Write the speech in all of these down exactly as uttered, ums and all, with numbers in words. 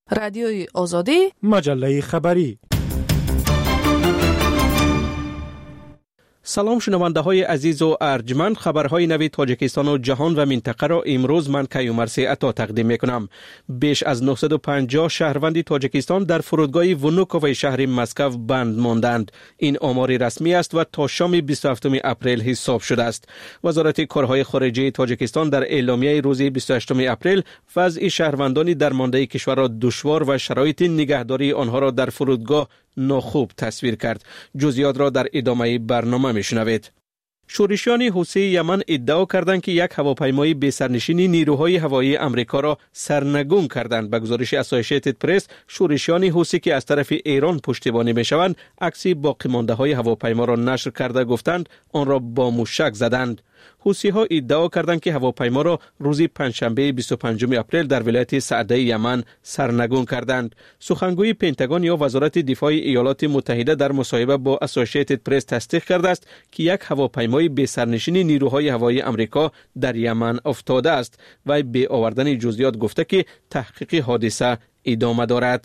رادیوی آزادی، مجله خبری. سلام شنونده های عزیز و ارجمند، خبرهای نوی تاجیکستان و جهان و منطقه را امروز من کیومرثی عطا تقدیم میکنم. بیش از نهصد و پنجاه شهروند تاجیکستان در فرودگاه ونوکوو شهر مسکو بند ماندند. این آمار رسمی است و تا شام بیست و هفتم اپریل حساب شده است. وزارت کارهای خارجه تاجیکستان در اعلامیه روز بیست و هشتم اپریل وضع شهروندان درمانده کشور را دشوار و شرایط نگهداری آنها را در فرودگاه ناخوب تصویر کرد. جزئیات را در ادامه برنامه میشنوید. شورشیان حوثی یمن ادعا کردند که یک هواپیمای بی سرنشینی نیروهای هوایی امریکا را سرنگون کردند. به گزارش اسوسییتد پرس، شورشیان حوثی که از طرف ایران پشتیبانی میشوند، عکس باقی مانده های هواپیما را نشر کرده گفتند آن را با موشک زدند. حوثی ها ادعا کردند که هواپیما را روز پنجشنبه بیست و پنجم اپریل در ولایت سعده یمن سرنگون کردند. سخنگوی پنتاگون یا وزارت دفاع ایالات متحده در مصاحبه با اسوسییتد پرس تصدیق کرده است که یک هواپیمای بی سرنشین نیروهای هوایی امریکا در یمن افتاده است و به آوردن جزئیات گفته که تحقیق حادثه ادامه دارد.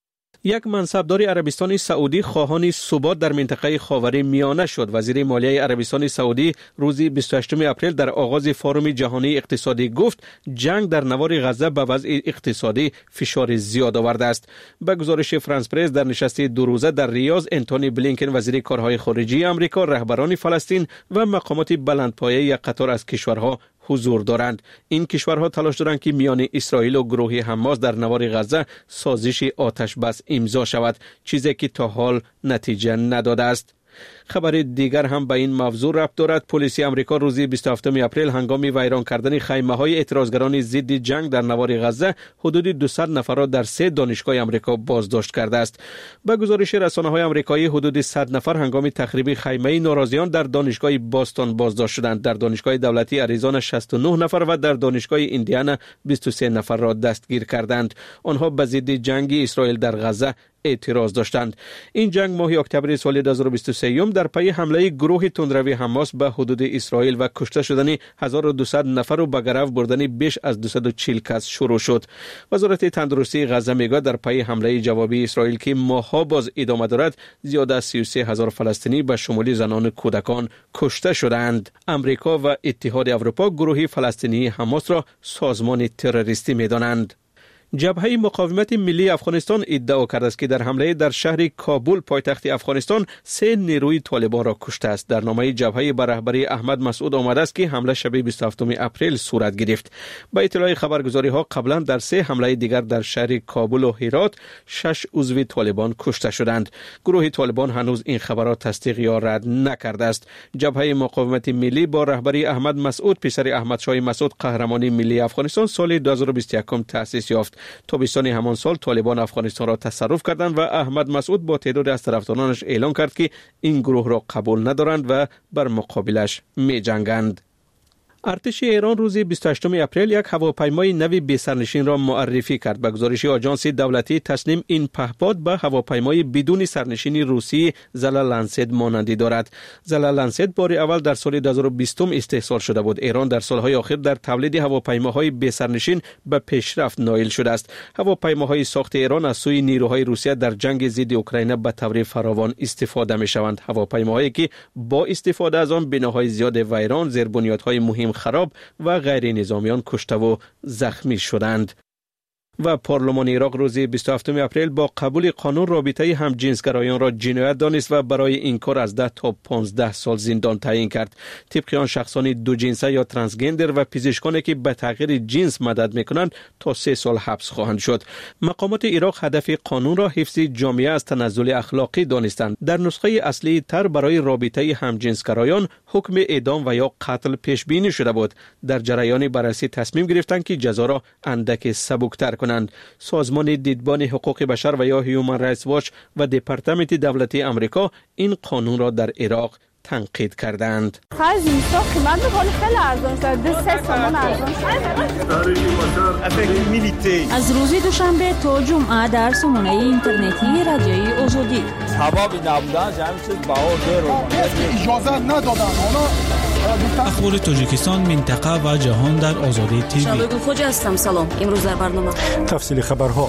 یک منصبدار عربستان سعودی خواهان ثبات در منطقه خاور میانه شد. وزیر مالیه عربستان سعودی روز بیست و هشتم اپریل در آغاز فورم جهانی اقتصادی گفت جنگ در نوار غزه به وضع اقتصادی فشار زیاد آورده است. به گزارش فرانس پرس، در نشست دو روزه در ریاض، انتونی بلینکن وزیر کارهای خارجه آمریکا، رهبران فلسطین و مقامات بلندپایه یک قطار از کشورها حضور دارند. این کشورها تلاش دارند که میان اسرائیل و گروه حماس در نوار غزه سازش آتش بس امضا شود، چیزی که تا حال نتیجه نداده است. خبر دیگر هم به این موضوع ربط دارد. پلیس آمریکا روز بیست و هفتم اپریل هنگام ویران کردن خیمه‌های اعتراضگران ضد جنگ در نوار غزه حدود دویست نفر را در سه دانشگاه آمریکا بازداشت کرده است. به گزارش رسانه‌های آمریکایی حدود صد نفر هنگام تخریب خیمه ناراضیان در دانشگاه باستون بازداشت شدند. در دانشگاه دولتی اریزونا شصت و نه نفر و در دانشگاه ایندیانا بیست و سه نفر را دستگیر کردند. آنها به ضد جنگ اسرائیل در غزه اعتراض داشتند. این جنگ ماه اکتبر سال دو هزار و بیست و سه در پی حمله گروه تندروی حماس به حدود اسرائیل و کشته شدن هزار و دویست نفر و به گرو بردن بیش از دویست و چهل کس شروع شد. وزارت تندرستی غزه میگه در پی حمله جوابی اسرائیل که ماه‌ها باز ادامه دارد، زیاده از سی و سه هزار فلسطینی به شمول زنان و کودکان کشته شدند. امریکا و اتحاد اروپا گروه فلسطینی حماس را سازمان تروریستی می‌دانند. جبهه مقاومت ملی افغانستان ادعا کرده است که در حمله در شهر کابل پایتخت افغانستان سه نیروی طالبان را کشته است. در نامه جبهه به رهبری احمد مسعود آمده است که حمله شب بیست و هفتم اپریل صورت گرفت. با اطلاع خبرگزاری ها قبلا در سه حمله دیگر در شهر کابل و هرات شش عضو طالبان کشته شدند. گروه طالبان هنوز این خبرات تصدیق یا رد نکرده است. جبهه مقاومت ملی با رهبری احمد مسعود پسر احمد شاه مسعود قهرمان ملی افغانستان سال دو هزار و بیست و یک تأسیس یافت. تابستان همان سال طالبان افغانستان را تصرف کردند و احمد مسعود با تعداد از طرفدارانش اعلان کرد که این گروه را قبول ندارند و بر مقابلش می جنگند. ارتش ایران روز بیست و هشتم اپریل یک هواپیمای نوی بی سرنشین را معرفی کرد. به گزارش آژانس دولتی تسنیم، این پهپاد به هواپیمای بدون سرنشین روسی زلا لنسد مانندی دارد. زلا لنسد بار اول در سال دو هزار و بیست استحصال شده بود. ایران در سالهای اخیر در تولید هواپیماهای بی سرنشین به پیشرفت نائل شده است. هواپیماهای ساخت ایران از سوی نیروهای روسیه در جنگ ضد اوکراین به طور فراوان استفاده می شوند. هواپیماهایی که با استفاده از آن بناهای زیاد ویران، زیربنیادهای مهم خراب و غیر نظامیان کشته و زخمی شدند. و پارلمان عراق روز بیست و هفتم اپریل با قبول قانون رابطه همجنسگرایان را جنایت دانست و برای این کار از ده تا پانزده سال زندان تعیین کرد. طبق آن شخصان دو جنسه یا ترانسگندر و پزشکانی که به تغییر جنس مدد میکنند تا سه سال حبس خواهند شد. مقامات عراق هدف قانون را حفظ جامعه از تنزل اخلاقی دانستند. در نسخه اصلی تر برای رابطه همجنسگرایان حکم اعدام و یا قتل پیش بینی شده بود. در جریان بررسی تصمیم گرفتند که جزا را اندک سبکتر کنند. سازمان دیدبان حقوق بشر و یا هیومن رایتس واچ و دپارتمنت دولتی آمریکا این قانون را در عراق تنقید کردند. خرج اینستا قیمت می‌کنه خیلی ارزان شده، سه سامان ارزان شده. از روز دوشنبه تا جمعه در سامانه اینترنتی رادیوی آزادی. ثوابی نبودن جمع چیز بهار داره. اجازه ندادن اونا. اخبار تاجیکستان، منطقه و جهان در آزادی تیوی. شبگون خوج هستم. سلام. امروز در برنامه تفصیل خبرها.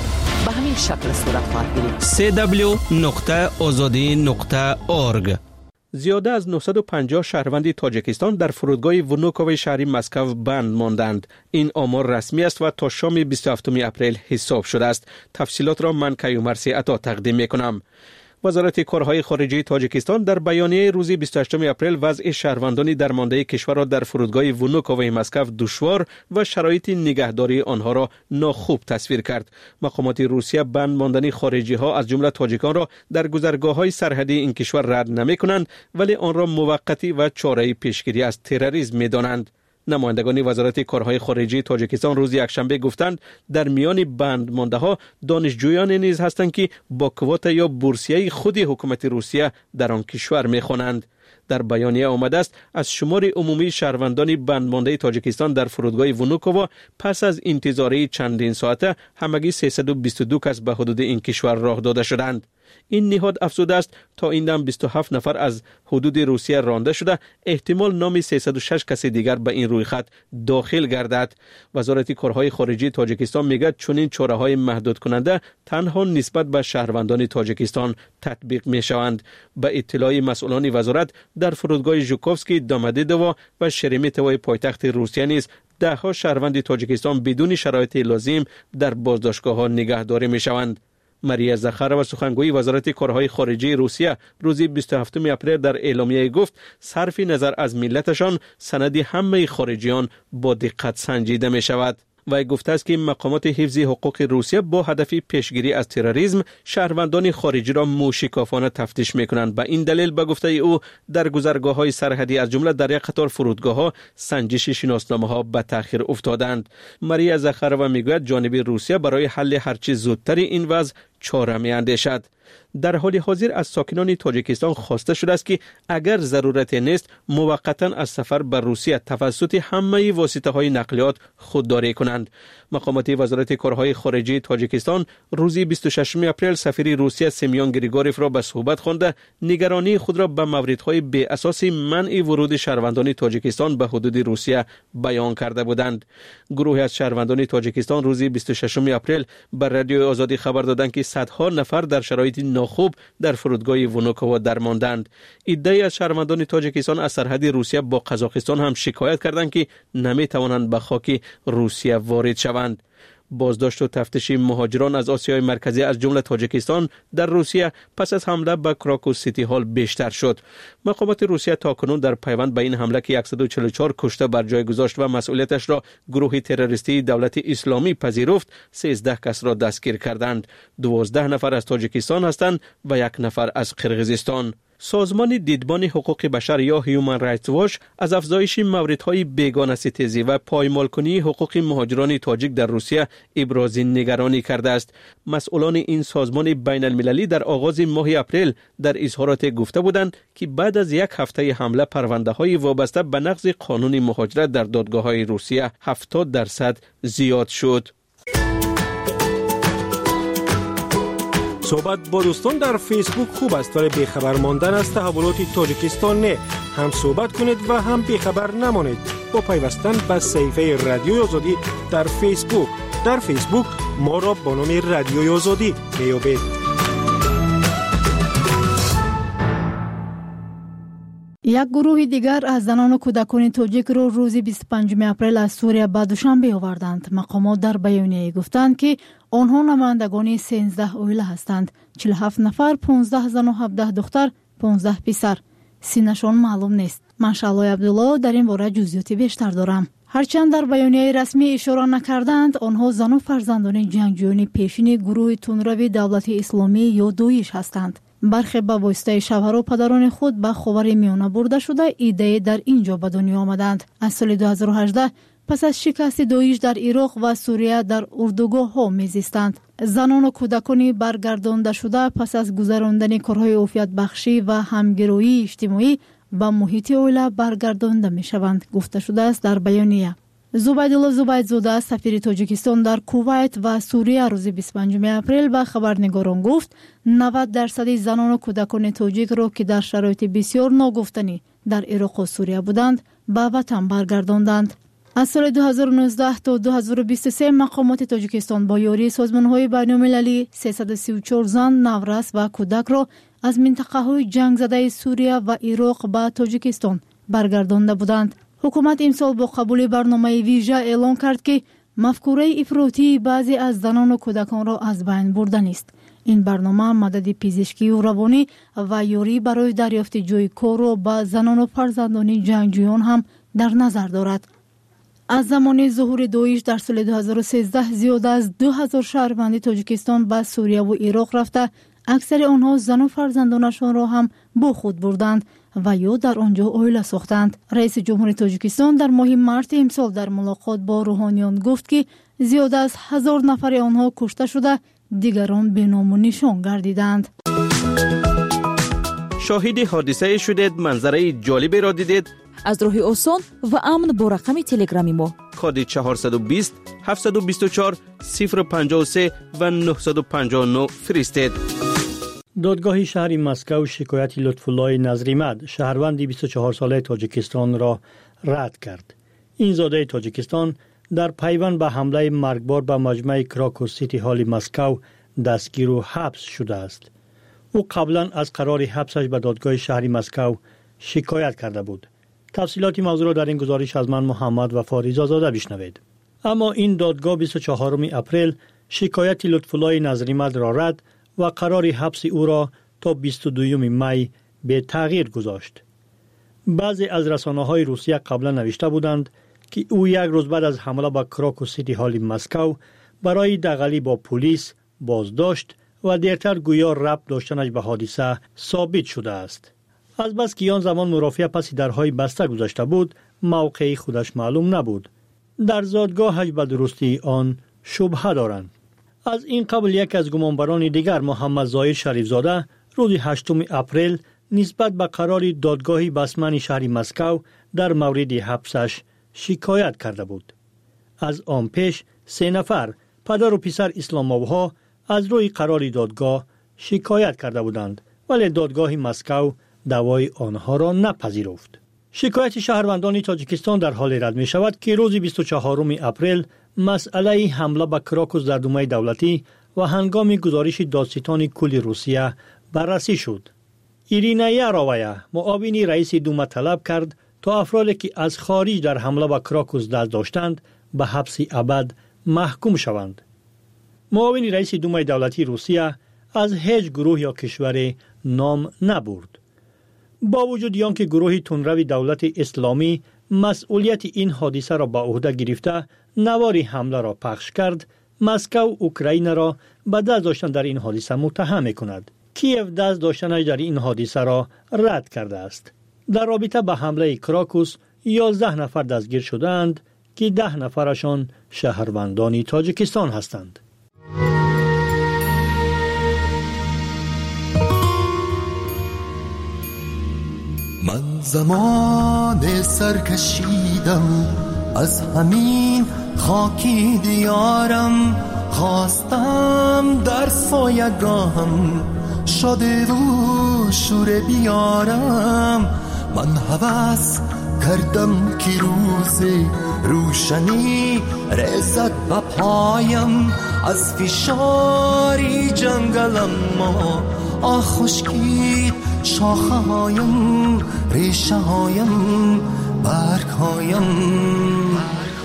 به همین شکل صورت خواهد گرفت. سی دبلیو نقطه آزادی نقطه اورگ. زیاده از نهصد و پنجاه شهروند تاجیکستان در فرودگاه ونوکوو شهری مسکو بند ماندند. این آمار رسمی است و تا شام بیست و هفتم اپریل حساب شده است. تفصیلات را من کیومرث عطا تقدیم میکنم. وزارت کارهای خارجه تاجیکستان در بیانیه روز بیست و هشتم اپریل وضع شهروندان درمانده کشور را در فرودگاه ونوکوو مسکو دشوار و شرایط نگهداری آنها را ناخوب تصویر کرد. مقامات روسیه بند ماندن خارجی ها از جمله تاجیکان را در گذرگاه های سرحدی این کشور رد نمی کنند، ولی آن را موقتی و چاره پیشگیری از تروریسم می دانند. نمایندگان وزارت کارهای خارجه تاجیکستان روز یکشنبه گفتند در میان بند مانده ها دانشجویان نیز هستند که با کوتا یا بورسیه خود حکومت روسیه در آن کشور می‌خوانند. در بیانیه آمده است از شمار عمومی شهروندان بند مانده تاجیکستان در فرودگاه ونوکوو پس از انتظاری چندین ساعته همگی سیصد و بیست و دو کس به حدود این کشور راه داده شدند. این نهاد افزوده است تا این دم بیست و هفت نفر از حدود روسیه رانده شده، احتمال نام سیصد و شش کس دیگر به این رویخط داخل گردد. وزارت کارهای خارجه تاجیکستان میگه چنین چاره‌های محدود کننده تنها نسبت به شهروندان تاجیکستان تطبیق میشوند. به اطلاع مسئولان وزارت در فرودگاه ژوکوفسکی، دامادیدوو و شرمیتوو پایتخت روسیه نیز ده ها شهروند تاجیکستان بدون شرایط لازم در بازداشتگاه‌ها نگهداری میشوند. ماریا زخارova سخنگوی وزارت کارهای خارجه روسیه روز بیست و هفتم اپریل در اعلامیه گفت صرف نظر از ملتشان سند همه خارجیان با دقت سنجیده می شود. و گفته است که مقامات حفظ حقوق روسیه با هدف پیشگیری از تروریسم شهروندان خارجی را موشکافانه تفتیش میکنند. به این دلیل به گفته او در گذرگاه‌های سرحدی از جمله در یک قطار فرودگاه‌ها سنجش شناسنامه‌ها به تأخیر افتادند. ماریا زخارova میگوید جانب روسیه برای حل هرچه زودتر این وضع چاره می‌اندیشد. در حال حاضر از ساکنان تاجیکستان خواسته شده است که اگر ضرورت نیست موقتا از سفر به روسیه توسط همه واسطه‌های نقلیات خودداری کنند. مقامات وزارت کارهای خارجه تاجیکستان روز بیست و ششم اپریل سفیر روسیه سمیون گریگوروف را به صحبت خوانده نگرانی خود را به موردهای بی اساس منع ورود شهروندان تاجیکستان به حدود روسیه بیان کرده بودند. گروهی از شهروندان تاجیکستان روز بیست و ششم اپریل بر رادیو آزادی خبر دادند که صدها نفر در شرایط ناخوب در فرودگاه ونوکوو درماندند. عده‌ای از شهروندان تاجیکستان از سرحد روسیه با قزاقستان هم شکایت کردند که نمی توانند به خاک روسیه وارد شوند. بازداشت و تفتیش مهاجران از آسیای مرکزی از جمله تاجیکستان در روسیه پس از حمله به کراکو سیتی هال بیشتر شد. مقامات روسیه تاکنون در پیوند به این حمله که صد و چهل و چهار کشته بر جای گذاشت و مسئولیتش را گروه تروریستی دولت اسلامی پذیرفت، سیزده کس را دستگیر کردند. دوازده نفر از تاجیکستان هستند و یک نفر از قرقیزستان. سازمان دیدبان حقوق بشر یا هیومن رایتس واچ از افزایش موردهای بیگانه‌ستیزی و پایمالکنی حقوق مهاجران تاجیک در روسیه ابراز نگرانی کرده است. مسئولان این سازمان بین المللی در آغاز ماه اپریل در اظهارات گفته بودند که بعد از یک هفته حمله پرونده‌های وابسته به نقض قانون مهاجرت در دادگاه‌های روسیه هفتاد درصد زیاد شد. صحبت با دوستان در فیسبوک خوب است ولی بیخبر ماندن از تحولات تاجیکستان نه. هم صحبت کنید و هم بیخبر نمانید با پیوستن به صفحه رادیوی آزادی در فیسبوک. در فیسبوک ما را با نام رادیوی آزادی میابید. یک گروه دیگر از زنان و کودکان تاجیک را روز بیست و پنجم اپریل از سوریه به دوشنبه آوردند. مقامات در بیانیه گفتند که آنها نمایندگان سیزده عائله هستند. چهل و هفت نفر، پانزده زن و هفده دختر، پانزده پسر. سینشان معلوم نیست. من شعلای عبدالله در این باره جزئیات بیشتر دارم. هرچند در بیانیه رسمی اشاره نکردند، آنها زن و فرزندان جنگجویان پیشین گروه تندروی دولت اسلامی یا دویش هستند. برخی به واسطه شوهر و پدران خود به خاور میانه برده شده ایده در اینجا به دنیا آمدند. از سال دو هزار و هجده پس از شکست داعش در عراق و سوریه در اردوگاه ها میزیستند. زنان و کودکان برگردانده شده پس از گذراندن کارهای عافیت بخشی و همگرایی اجتماعی به محیط عائله برگردانده می شوند گفته شده است در بیانیه. زبیدالله زبیدزاده سفیر تاجیکستان در کویت و سوریه روز بیست و پنجم اپریل به خبرنگاران گفت نود درصد زنان و کودکان تاجیک را که در شرایط بسیار ناگفتنی در عراق و سوریه بودند به وطن برگرداندند. از سال دو هزار و نوزده تا دو هزار و بیست و سه مقامات تاجیکستان با یاری سازمان‌های بین‌المللی سیصد و سی و چهار زن، نورس و کودک را از منطقه‌های جنگ زده سوریه و عراق به تاجیکستان برگردانده بودند. حکومت امسال با قبول برنامه ویژه اعلام کرد که مفکوره افراطی بعضی از زنان و کودکان را از بین بردن است. این برنامه مدد پزشکی و روانی و یاری برای دریافت جای کار را به زنان و فرزندان جنگجویان هم در نظر دارد. از زمان ظهور داعش در سال دو هزار و سیزده زیاد از دو هزار شهروند تاجیکستان به سوریه و عراق رفته، اکثر آنها زن و فرزندانشان را هم با خود بردند و یا در آنجا عائله ساختند. رئیس جمهور تاجیکستان در ماه مارس امسال در ملاقات با روحانیان گفت که زیاد از هزار نفر آنها کشته شده، دیگران به نام و نشان گردیدند. شاهد حادثه شدید، منظره جالبی را دیدید؟ از راه آسان و امن با رقم تلگرامی ما کد چهارصد و بیست هفتصد و بیست و چهار صفر پنجاه و سه و نهصد و پنجاه و نه فرستید. دادگاه شهر مسکو شکایت لطف‌الله نظریمد شهروند بیست و چهار ساله تاجیکستان را رد کرد. این زاده تاجیکستان در پیوند به حمله مرگبار به مجمع کراکوس سیتی هال مسکو دستگیر و حبس شده است. او قبلا از قرار حبسش به دادگاه شهر مسکو شکایت کرده بود. تفصیلات موضوع را در این گزارش از من محمد وفا رضازاده بشنوید. اما این دادگاه بیست و چهارم اپریل شکایت لطف‌الله نظریمد را رد و قرار حبس او را تا بیست و دوم می به تغییر گذاشت. بعضی از رسانه‌های روسیه قبلا نوشته بودند که او یک روز بعد از حمله به کراکوس سیتی هال مسکو برای دغلی با پلیس بازداشت و دیرتر گویا ربط داشتنش به حادثه ثابت شده است. از بس که آن زمان مرافعه پس درهای بسته گذاشته بود، موقع خودش معلوم نبود. در زادگاهش به درستی آن شبهه دارند. از این قبل یک از گمانبران دیگر محمد ظاهر شریفزاده روز هشتم اپریل نسبت به قرار دادگاه بسمن شهر مسکو در مورد حبسش شکایت کرده بود. از آن پیش سه نفر پدر و پسر اسلام‌آبادها از روی قرار دادگاه شکایت کرده بودند، ولی دادگاه مسکو دعوای آنها را نپذیرفت. شکایت شهروندان تاجیکستان در حال رد می شود که روز بیست و چهارم اپریل مسئله حمله به کراکوس در دومه دولتی و هنگام گزارش دادستان کل روسیه بررسی شد. ایرینا یاروویا معاون رئیس دومه طلب کرد تا افرادی که از خارج در حمله به کراکوس دست داشتند به حبس ابد محکوم شوند. معاون رئیس دومه دولتی روسیه از هیچ گروه یا کشور نام نبرد. با وجود آنکه گروه تندرو دولت اسلامی مسئولیت این حادثه را به عهده گرفته نوار حمله را پخش کرد، مسکو اوکراین را به دست داشتن در این حادثه متهم می‌کند. کیف دست داشتنش در این حادثه را رد کرده است. در رابطه به حمله کراکوس یازده نفر دستگیر شدند که ده نفرشان شهروندان تاجیکستان هستند. من زمان سرکشیدم از همین خاکی دیارم، خواستم در سایگاهم شده و شور بیارم. من هوس کردم که روز روشنی رسد به پایم، از فشاری جنگلم ما آه خشکید شاخه هایم، ریشه هایم، برگ هایم.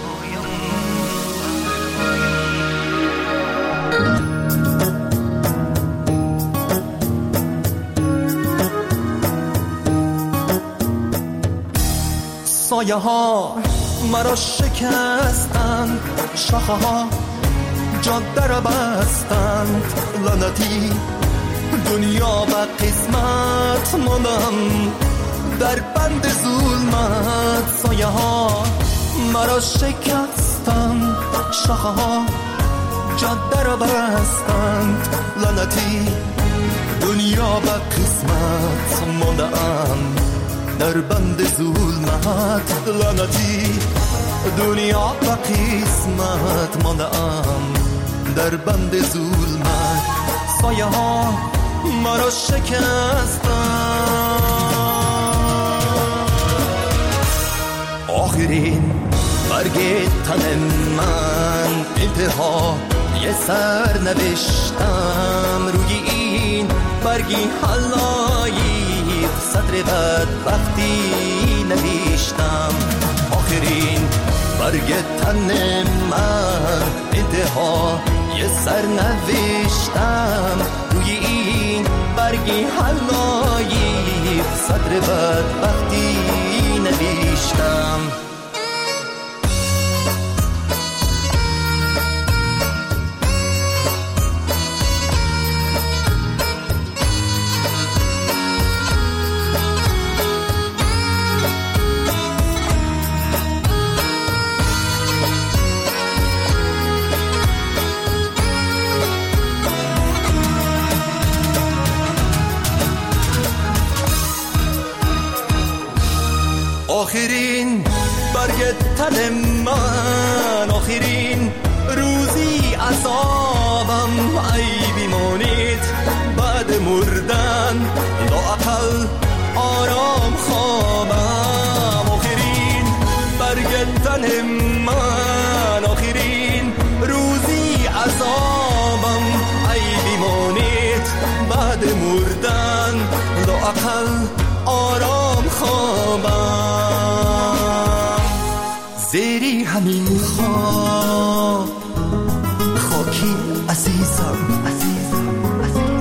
سایه ها مرا شکستند، شاخه ها جاده را بستند، لعنتی دنیا و قسمت ماندم در بند ظلمت. سایه ها مرا شکستند، شاخه ها جاده را بستند، لعنتی دنیا و قسمت ماندم در بند ظلمت. لعنتی دنیا و قسمت ماندم در بند ظلمت. سایه ها مرا شکستند. آخرین برگ تن من انتها یه سر نوشتم روی این برگی حلایی صدر بد وقتی نوشتم آخرین برگ تن من انتها یه سر نوشتم روی این برگی حلایی صدر بد وقتی نوشتم آخرین برگ تن من آخرین روزی عذابم ای بیمانید بعد مردن لااقل آرام خوابم آخرین برگ تن من آخرین روزی عذابم ای بیمانید بعد مردن لااقل آرام خوابم زیری همین خواب خاکی عزیزم عزیزم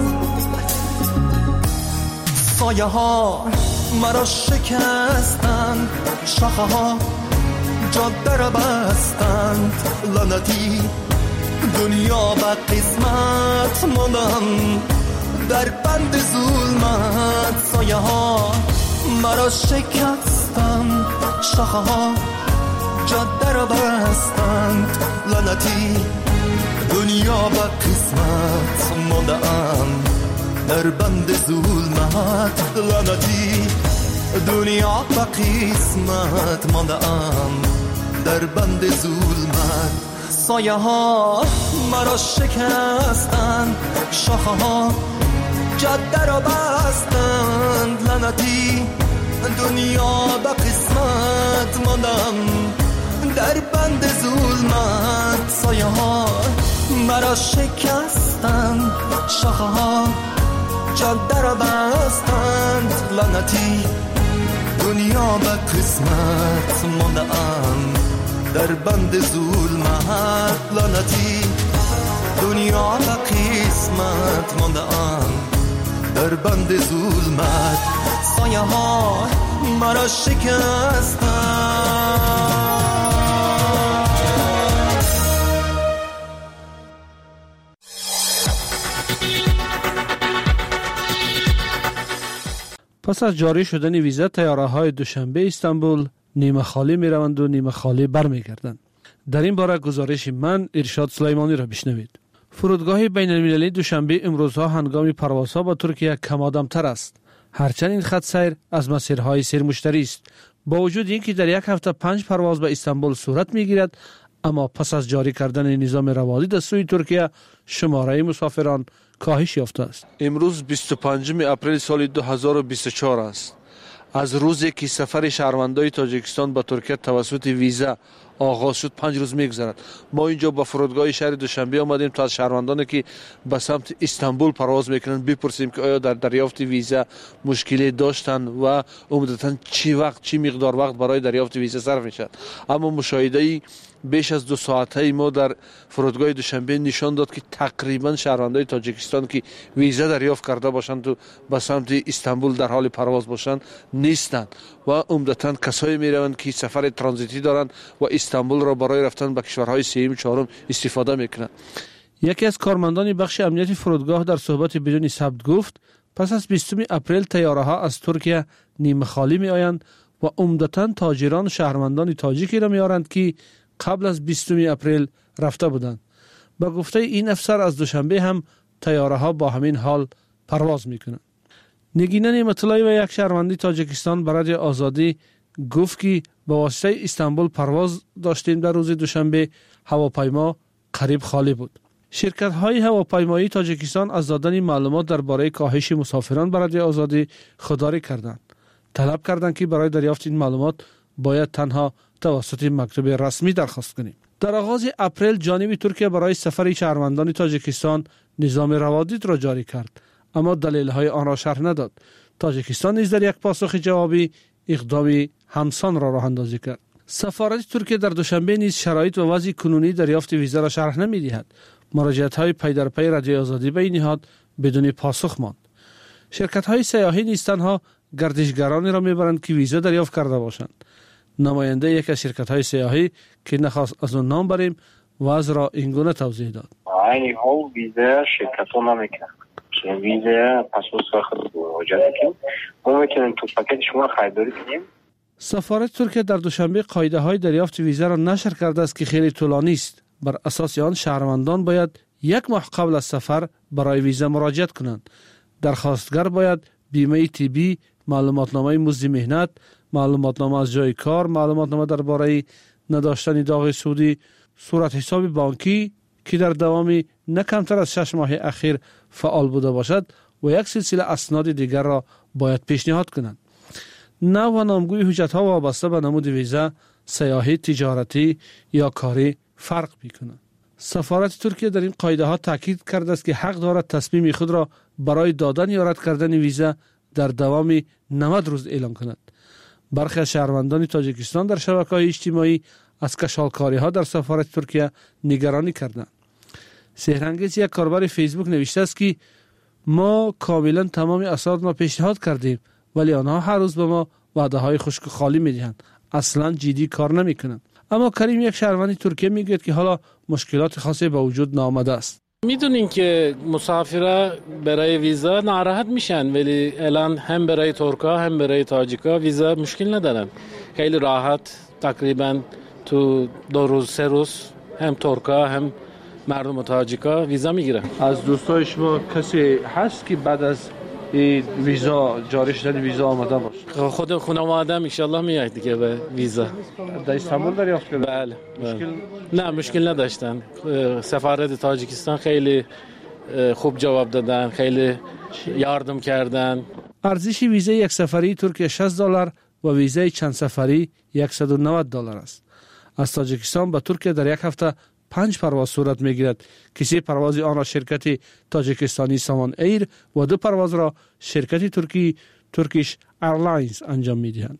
سایه ها مرا شکستند شاخه ها جاده را بستند لعنتی دنیا به قسمت ماندم در بند ظلمت سایه ها مرا شکستند شاخه ها جاده را بستند لعنتی دنیا به قسمت ماندم در بند ظلمت لعنتی دنیا به قسمت ماندم در بند ظلمت سایه ها مرا شکستند شاخه ها جاده را بستند لعنتی دنیا به قسمت ماندم در بند ظلمت سایه ها مرا شکستند شاخه ها جاده را بستند لعنتی دنیا به قسمت ماندم در بند ظلمت لعنتی دنیا به قسمت ماندم در بند ظلمت سایه ها مرا شکستند پس از جاری شدن ویزا طیاره‌های دوشنبه استانبول نیمه خالی می روند و نیمه خالی برمیگردند. در این باره گزارش من ارشاد سلیمانی را بشنوید. فرودگاه بین المللی دوشنبه امروزها هنگام پروازها با ترکیه کم آدم‌تر است. هرچند این خط سیر از مسیرهای سیرمشتری است. با وجود اینکه در یک هفته پنج پرواز به استانبول صورت میگیرد، اما پس از جاری کردن نظام روادید از سوی ترکیه شماره مسافران کاهش یافته است. امروز بیست و پنجم اپریل سال دو هزار و بیست و چهار است. از روزی که سفر شهروندان تاجیکستان به ترکیه توسط ویزا آغاز شد پنج روز میگذرد. ما اینجا با فرودگاه شهر دوشنبه آمدیم تا از شهروندانی که به سمت استانبول پرواز میکنند بپرسیم که آیا در دریافت ویزا مشکلی داشتند و عمدتاً چی وقت چی مقدار وقت برای دریافت ویزا صرف میشد. اما مشاهده بیش از دو ساعته ما در فرودگاه دوشنبه نشان داد که تقریبا شهروندان تاجیکستان که ویزا دریافت کرده باشند و به سمت استانبول در حال پرواز باشند نیستند و عمدتاً کسایی میروند که سفر ترانزیتی دارند و استانبول را برای رفتن به کشورهای سوم و چهارم استفاده میکنند. یکی از کارمندان بخش امنیتی فرودگاه در صحبت بدون ثبت گفت پس از بیستم اپریل طیاره‌ها از ترکیه نیمه خالی می آیند و عمدتاً تاجران و شهروندان تاجیکی را میارند که قبل از بیستم اپریل رفته بودند. با گفته این افسر از دوشنبه هم طیاره‌ها با همین حال پرواز میکنند. نگینه نعمت‌اللهی و یک شهروندی تاجیکستان برای آزادی گفت که با واسطه استانبول پرواز داشتیم در روز دوشنبه هواپیما قریب خالی بود. شرکت‌های هواپیمایی تاجیکستان از دادن معلومات درباره کاهش مسافران برای آزادی خودداری کردند. طلب کردند که برای دریافت این معلومات باید تنها توسط مکتوب رسمی درخواست کنیم. در آغاز اپریل جانب ترکیه برای سفر شهروندان تاجیکستان نظام روادید را جاری کرد، اما دلایل آن را شرح نداد. تاجیکستان نیز در یک پاسخ جوابی اقدام همسان را راه اندازی کرد. سفارت ترکیه در دوشنبه نیز شرایط و وضع کنونی دریافت ویزا را شرح نمی‌دهد. مراجعه‌های پی در پی رادیوی آزادی به این نهاد بدون پاسخ ماند. شرکت‌های سیاحی نیز تنها گردشگرانی را می‌برند که ویزا دریافت کرده باشند. نماینده یک از شرکت‌های سیاحی که نخواست از آن نام بریم وضع را اینگونه توضیح داد. این حال ویزا شرکت‌ها نمی‌کنند. ویزا پاسپورت خود مراجعه کنیم. ما می‌تونیم تو پاکت شما خریداری کنیم. سفارت ترکیه در دوشنبه قاعده‌های دریافت ویزا را نشر کرده است که خیلی طولانی است. بر اساس آن شهروندان باید یک ماه قبل از سفر برای ویزا مراجعه کنند. درخواستگر باید بیمه طبی، معلوماتنامه مزد مهنت، معلوماتنامه از جای کار، معلوماتنامه درباره نداشتن داغ سودی، صورت حساب بانکی که در دوام نه کمتر از شش ماه اخیر فعال بوده باشد و یک سلسله اسناد دیگر را باید پیشنهاد کنند. نوع و نامگوی حجت‌ها وابسته به نمود ویزا سیاحی، تجارتی یا کاری فرق می‌کنند. سفارت ترکیه در این قاعده‌ها تاکید کرده است که حق دارد تصمیم خود را برای دادن یا رد کردن ویزا در دوام نود روز اعلام کند. برخی از شهروندان تاجیکستان در شبکه‌های اجتماعی از کشالکاری‌ها در سفارت ترکیه نگرانی کردند. سحرانگیز یک کاربر فیسبوک نوشته است که ما کاملا تمام اسناد را پیشنهاد کردیم ولی آنها هر روز به ما وعده‌های خشک و خالی می‌دهند، اصلا جدی کار نمی‌کنند. اما کریم یک شهروند ترکیه میگوید که حالا مشکلات خاصی به وجود نآمده است. میدونین که مسافرها برای ویزا ناراحت میشن ولی الان هم برای ترکا هم برای تاجیکا ویزا مشکل ندارن. خیلی راحت تقریبا تو دو روز سه روز هم ترکا هم مردم تاجیکا ویزا میگیرن. از دوستای شما کسی هست که بعد از این ویزا جاری شدن ویزا آمده باشه؟ خود خانواده‌ام ان شاء الله میاد دیگه به ویزا. در استانبول دریافت کردن؟ بله. مشکل نه مشکل نداشتن. سفارت تاجیکستان خیلی خوب جواب دادن، خیلی یاردم کردن. ارزش ویزای یک سفری ترکیه شصت دلار و ویزای چند سفری صد و نود دلار است. از تاجیکستان به ترکیه در یک هفته پنج پرواز صورت میگیرد که سه پرواز آن را شرکت تاجیکستانی سامان ایر و دو پرواز را شرکت ترکی ترکیش ایرلاینز انجام میدهند.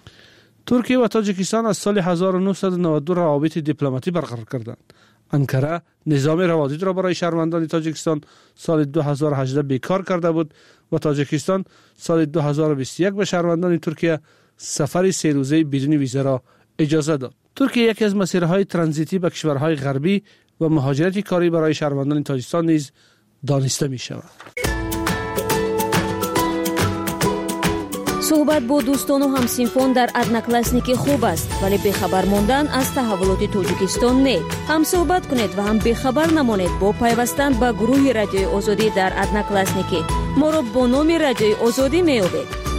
ترکیه و تاجیکستان از سال هزار و نهصد و نود و دو روابط دیپلماتی برقرار کردند. انقره نظام روادید را برای شهروندان تاجیکستان سال دو هزار و هجده بیکار کرده بود و تاجیکستان سال دو هزار و بیست و یک به شهروندان ترکیه سفر سه روزه بدون ویزا را اجازه داد. ترکیه یکی از مسیرهای ترانزیتی به کشورهای غربی و مهاجرت کاری برای شهروندان تاجیکستان نیز دانسته می شود. صحبت با دوستان و همسینفون در ادناکلاسنیکی خوب است ولی بخبر موندن از تحولات تاجیکستان نه. هم صحبت کنید و هم بخبر نمانید با پیوستن به گروه رادیوی آزادی در ادناکلاسنیکی. ما را با نام رادیوی آزادی می‌یابید.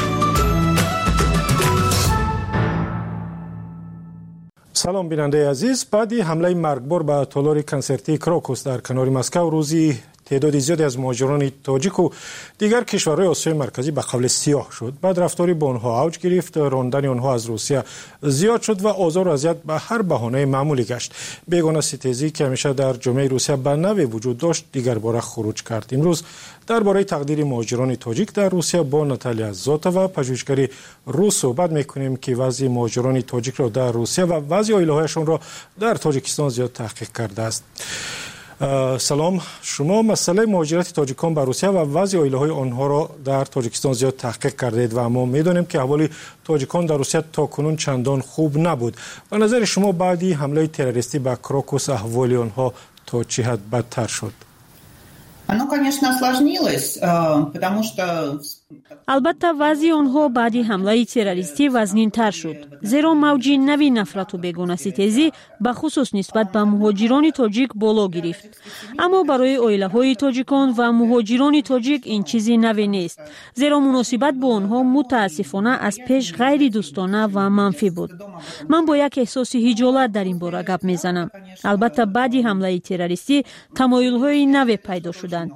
سلام بیننده عزیز. بعدی حمله مرگبار به تالار کنسرتی کراکوس در کنار مسکو روزی تعداد زیادی از مهاجران تاجیک و دیگر کشورهای آسیای مرکزی به قبل سیاه شد. بعد رفتاری با آنها اوج گرفت، راندن آنها از روسیه زیاد شد و آزار و اذیت به هر بهانه معمولی گشت. بیگانه ستیزی که همیشه در جامعه روسیه به نوی وجود داشت دیگر باره خروج کرد. امروز درباره تقدیر مهاجران تاجیک در روسیه با ناتالیا زوتووا پژوهشگر روس صحبت می‌کنیم که وضع مهاجران تاجیک را در روسیه و وضع عائله‌هایشان را در تاجیکستان زیاد تحقیق کرده است. سلام، شما مسئله مهاجرت تاجیکان به روسیه و وضع عائله‌های آنها را در تاجیکستان زیاد تحقیق کردید و ما می‌دانیم که احوال تاجیکان در روسیه تاکنون چندان خوب نبود. به نظر شما بعدی حمله تروریستی به کراکوس احوال آنها تا چه حد بدتر شد؟ Оно, конечно, осложнилось, потому что البته وضع آنها بعد حمله تروریستی وزنین‌تر شد. زیرا موج نوی نفرت و بیگانه‌ستیزی به خصوص نسبت به مهاجران تاجیک بالا گرفت. اما برای عائله‌های تاجیکان و مهاجران تاجیک این چیزی نوی نیست. زیرا مناسبت با آنها متاسفانه از پیش غیر دوستانه و منفی بود. من با یک احساس خجالت در این باره گپ میزنم. البته بعد حمله تروریستی تمایل‌های نوی پیدا شدند.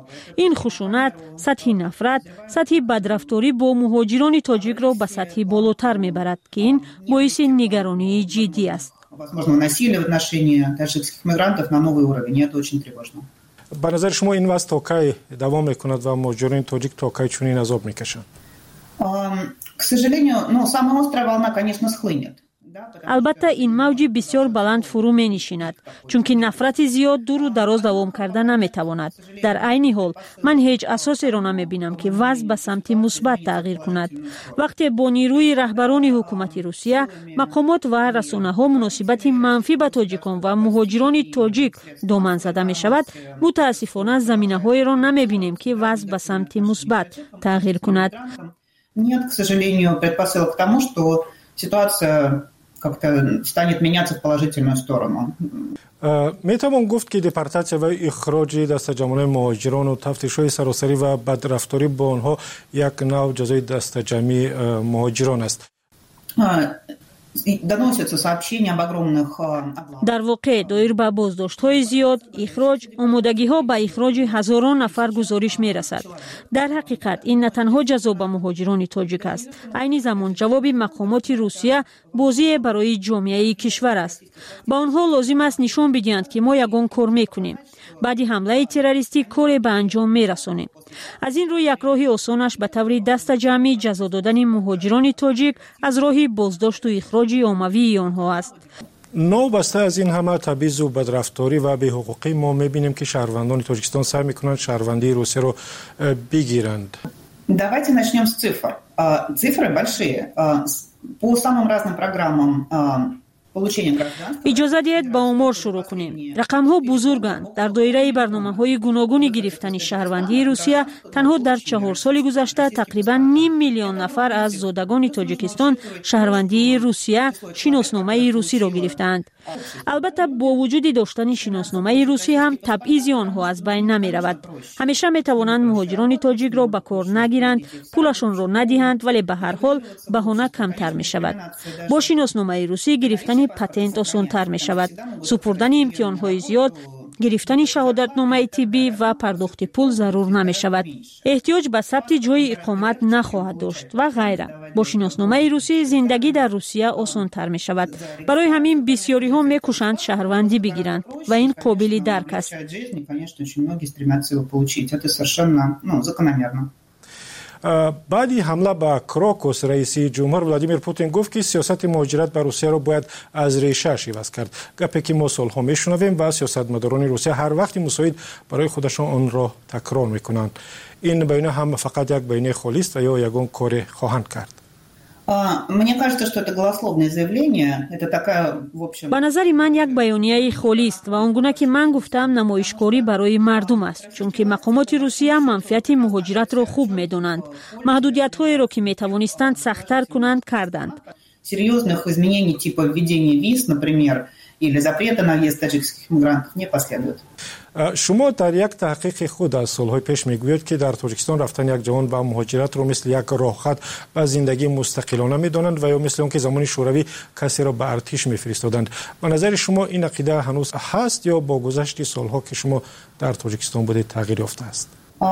این خشونت، سطح نفرت، سطح بدرفتاری با مهاجران تاجیک را به سطح بالاتر میبرد که این باعث نگرانی جدی است. Возможно, насилие в отношении таджикских мигрантов на новый уровень. Это очень тревожно. به نظر شما این وضع تا کی دوام میکند و مهاجرین تاجیک تا کی چنین عذاب میکشند؟ К сожалению, ну, самая острая волна, конечно, схлынет. البته این موج بسیار بلند فرو می نشیند چون که نفرت زیاد دور و دراز دوام کرده نمی تواند. در عین حال من هیچ اساسی را نمی بینم که وضع به سمت مثبت تغییر کند. وقتی با نیروی رهبران حکومت روسیه، مقامات و رسانه ها مناسبت منفی به تاجیکان و مهاجران تاجیک دامن زده می شود، متاسفانه زمینه های را نمی بینیم که وضع به سمت مثبت تغییر کند. Нет, к сожалению, предпосылок к тому, что ситуация как-то станет меняться в положительную сторону. میتوان گفت که دپورتاسیا و اخراج دست جمعی مهاجران و تفتیش‌های سراسری و بدرفتاری با آنها یک نوع جزای دست جمعی مهاجران است. در واقع دایر به بازداشت‌های زیاد، اخراج، آمادگی‌ها به اخراج هزاران نفر گزارش می‌رسد. در حقیقت این نه تنها جزا به مهاجران تاجیک است، عین زمان جواب مقامات روسیه بازی برای جامعه کشور است. با آنها لازم است نشان بدهند که ما یگان کار می‌کنیم. بعد حمله تروریستی کار به انجام می‌رسانیم. از این روی یک راه آسانش به طور دست جمعی جزا دادن مهاجران تاجیک از راه بازداشت و اخراج عمومی آنها است. نوبسته از این همه تبعیض و بدرفتاری و بی‌حقوقی ما می‌بینیم که شهروندان تاجیکستان سعی می‌کنند شهروندی روسیه رو بگیرند. Давайте начнем с цифр. Цифры большие. По самым разным программам اجازه دهید با آمار شروع کنیم. رقم ها بزرگند. در دایره برنامه های گوناگون گرفتن شهروندی روسیه تنها در چهار سال گذشته تقریبا نیم میلیون نفر از زادگان تاجیکستان شهروندی روسیه شناسنامه روسی را گرفتند. البته با وجود داشتن شناسنامه روسی هم تبعیض آنها از بین نمی رود. همیشه می توانند مهاجران تاجیک را به کار نگیرند، پولشان را ندهند، ولی به هر حال بهانه کمتر می شود. با شناسنامه روسی گرفتن پتنت آسان‌تر می شود. سپردن امتحان‌های زیاد، گرفتن شهادتنامه طبی و پرداخت پول ضرور نمی شود. احتیاج به ثبت جای اقامت نخواهد داشت و غیره. با شناسنامه روسی زندگی در روسیه آسان‌تر می شود. برای همین بسیاری ها می کوشند شهروندی بگیرند و این قابل درک است. بعدی حمله به کراکوس رئیس جمهور ولادیمیر پوتین گفت که سیاست مهاجرت به روسیه را باید از ریشه شکست کرد. گپی که ما سالها میشنویم و سیاستمداران روسیه هر وقت مساعد برای خودشان آن را تکرار میکنند. این بیانیه هم فقط یک بیانیه خالی است و یا یگان کار خواهند کرد. Мне кажется, что это голословное заявление. Это такая, в общем... به نظر من یک بیانیه خالی است و آنگونه که من گفتم نمایشکاری برای مردم است، چون که مقامات روسیه منفعت مهاجرت را خوب می‌دانند. محدودیت‌هایی را که می‌توانستند سخت‌تر کنند کردند. Серьезных изменений типа введения виз, например, или запрета на въезд таджикских мигрантов не последует. شما در یک تحقیق خود از سالهای پیش میگویید که در تاجیکستان رفتن یک جوان به مهاجرت رو مثل یک راهخط به زندگی مستقلانه میدانند و یا مثل اون که زمان شوروی کسی را به ارتش میفرستادند. به نظر شما این عقیده هنوز هست یا با گذشت سالها که شما در تاجیکستان بودید تغییر یافته است؟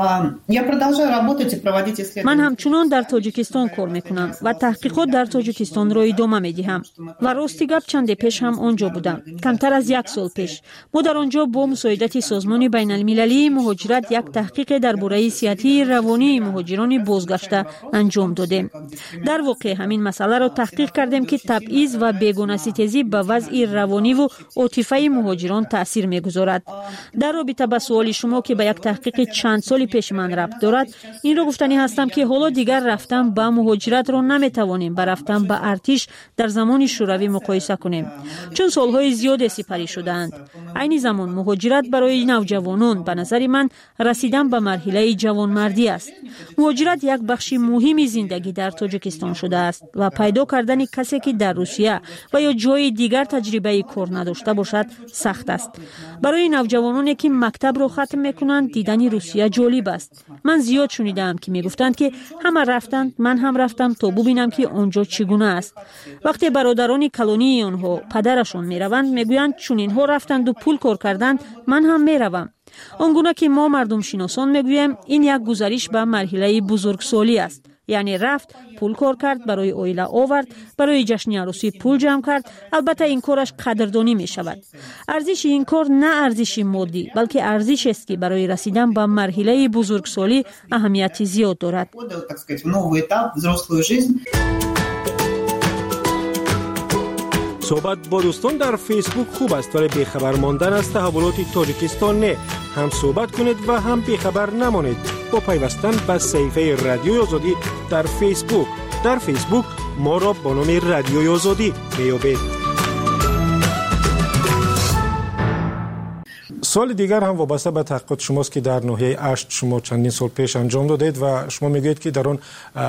من همچنان در تاجیکستان کار میکنم و تحقیقات در تاجیکستان را ادامه میدهم و راستی گپ چند پیش هم آنجا بودم. کمتر از یک سال پیش ما در آنجا با مساعدت سازمان بین المللی مهاجرت یک تحقیق درباره صحتی روانی مهاجران بازگشته انجام دادیم. در واقع همین مسئله را تحقیق کردیم که تبعیض و بیگانه ستیزی به وضع روانی و عاطفی مهاجران تاثیر میگذارد. در رابطه با سوال شما که به یک تحقیق چند سال پیش من ربط دارد، این رو گفتنی هستم که حالا دیگر رفتن با مهاجرت رو نمیتوانیم با رفتن با ارتش در زمان شوروی مقایسه کنیم، چون سالهای زیاد سپری شدند. عین زمان مهاجرت برای نوجوانان به نظر من رسیدن به مرحله جوانمردی است. مهاجرت یک بخش مهمی زندگی در تاجیکستان شده است و پیدا کردن کسی که در روسیه و یا جای دیگر تجربه کار نداشته باشد سخت است. برای نوجوانانی که مکتب رو ختم میکنند دیدن روسیه جالب است. من زیاد شنیدم که میگفتند که همه رفتند، من هم رفتم تا ببینم که آنجا چگونه است. وقتی برادران کلونی آنها پدرشون میروند میگویند چون اینها رفتند و پول کار کردند من هم میروم. آنگونه که ما مردم شناسان میگوییم این یک گذریش به مرحله بزرگسالی است. یعنی رفت پول کار کرد، برای اویله آورد، برای جشن عروسی پول جمع کرد. البته این کارش قدردانی می شود. ارزش این کار نه ارزش مادی بلکه ارزش است که برای رسیدن به مرحله بزرگسالی اهمیت زیاد دارد. صحبت با دوستان در فیسبوک خوب است ولی بیخبر ماندن از تحولات تاجیکستان نه. هم صحبت کنید و هم بیخبر نمانید با پیوستن به صفحه رادیوی آزادی در فیسبوک. در فیسبوک ما را با نام رادیوی آزادی میابید. سوال دیگر هم وابسته به تحقیقات شماست که در ناحیه اشت شما چندین سال پیش انجام دادید و شما میگویید که در آن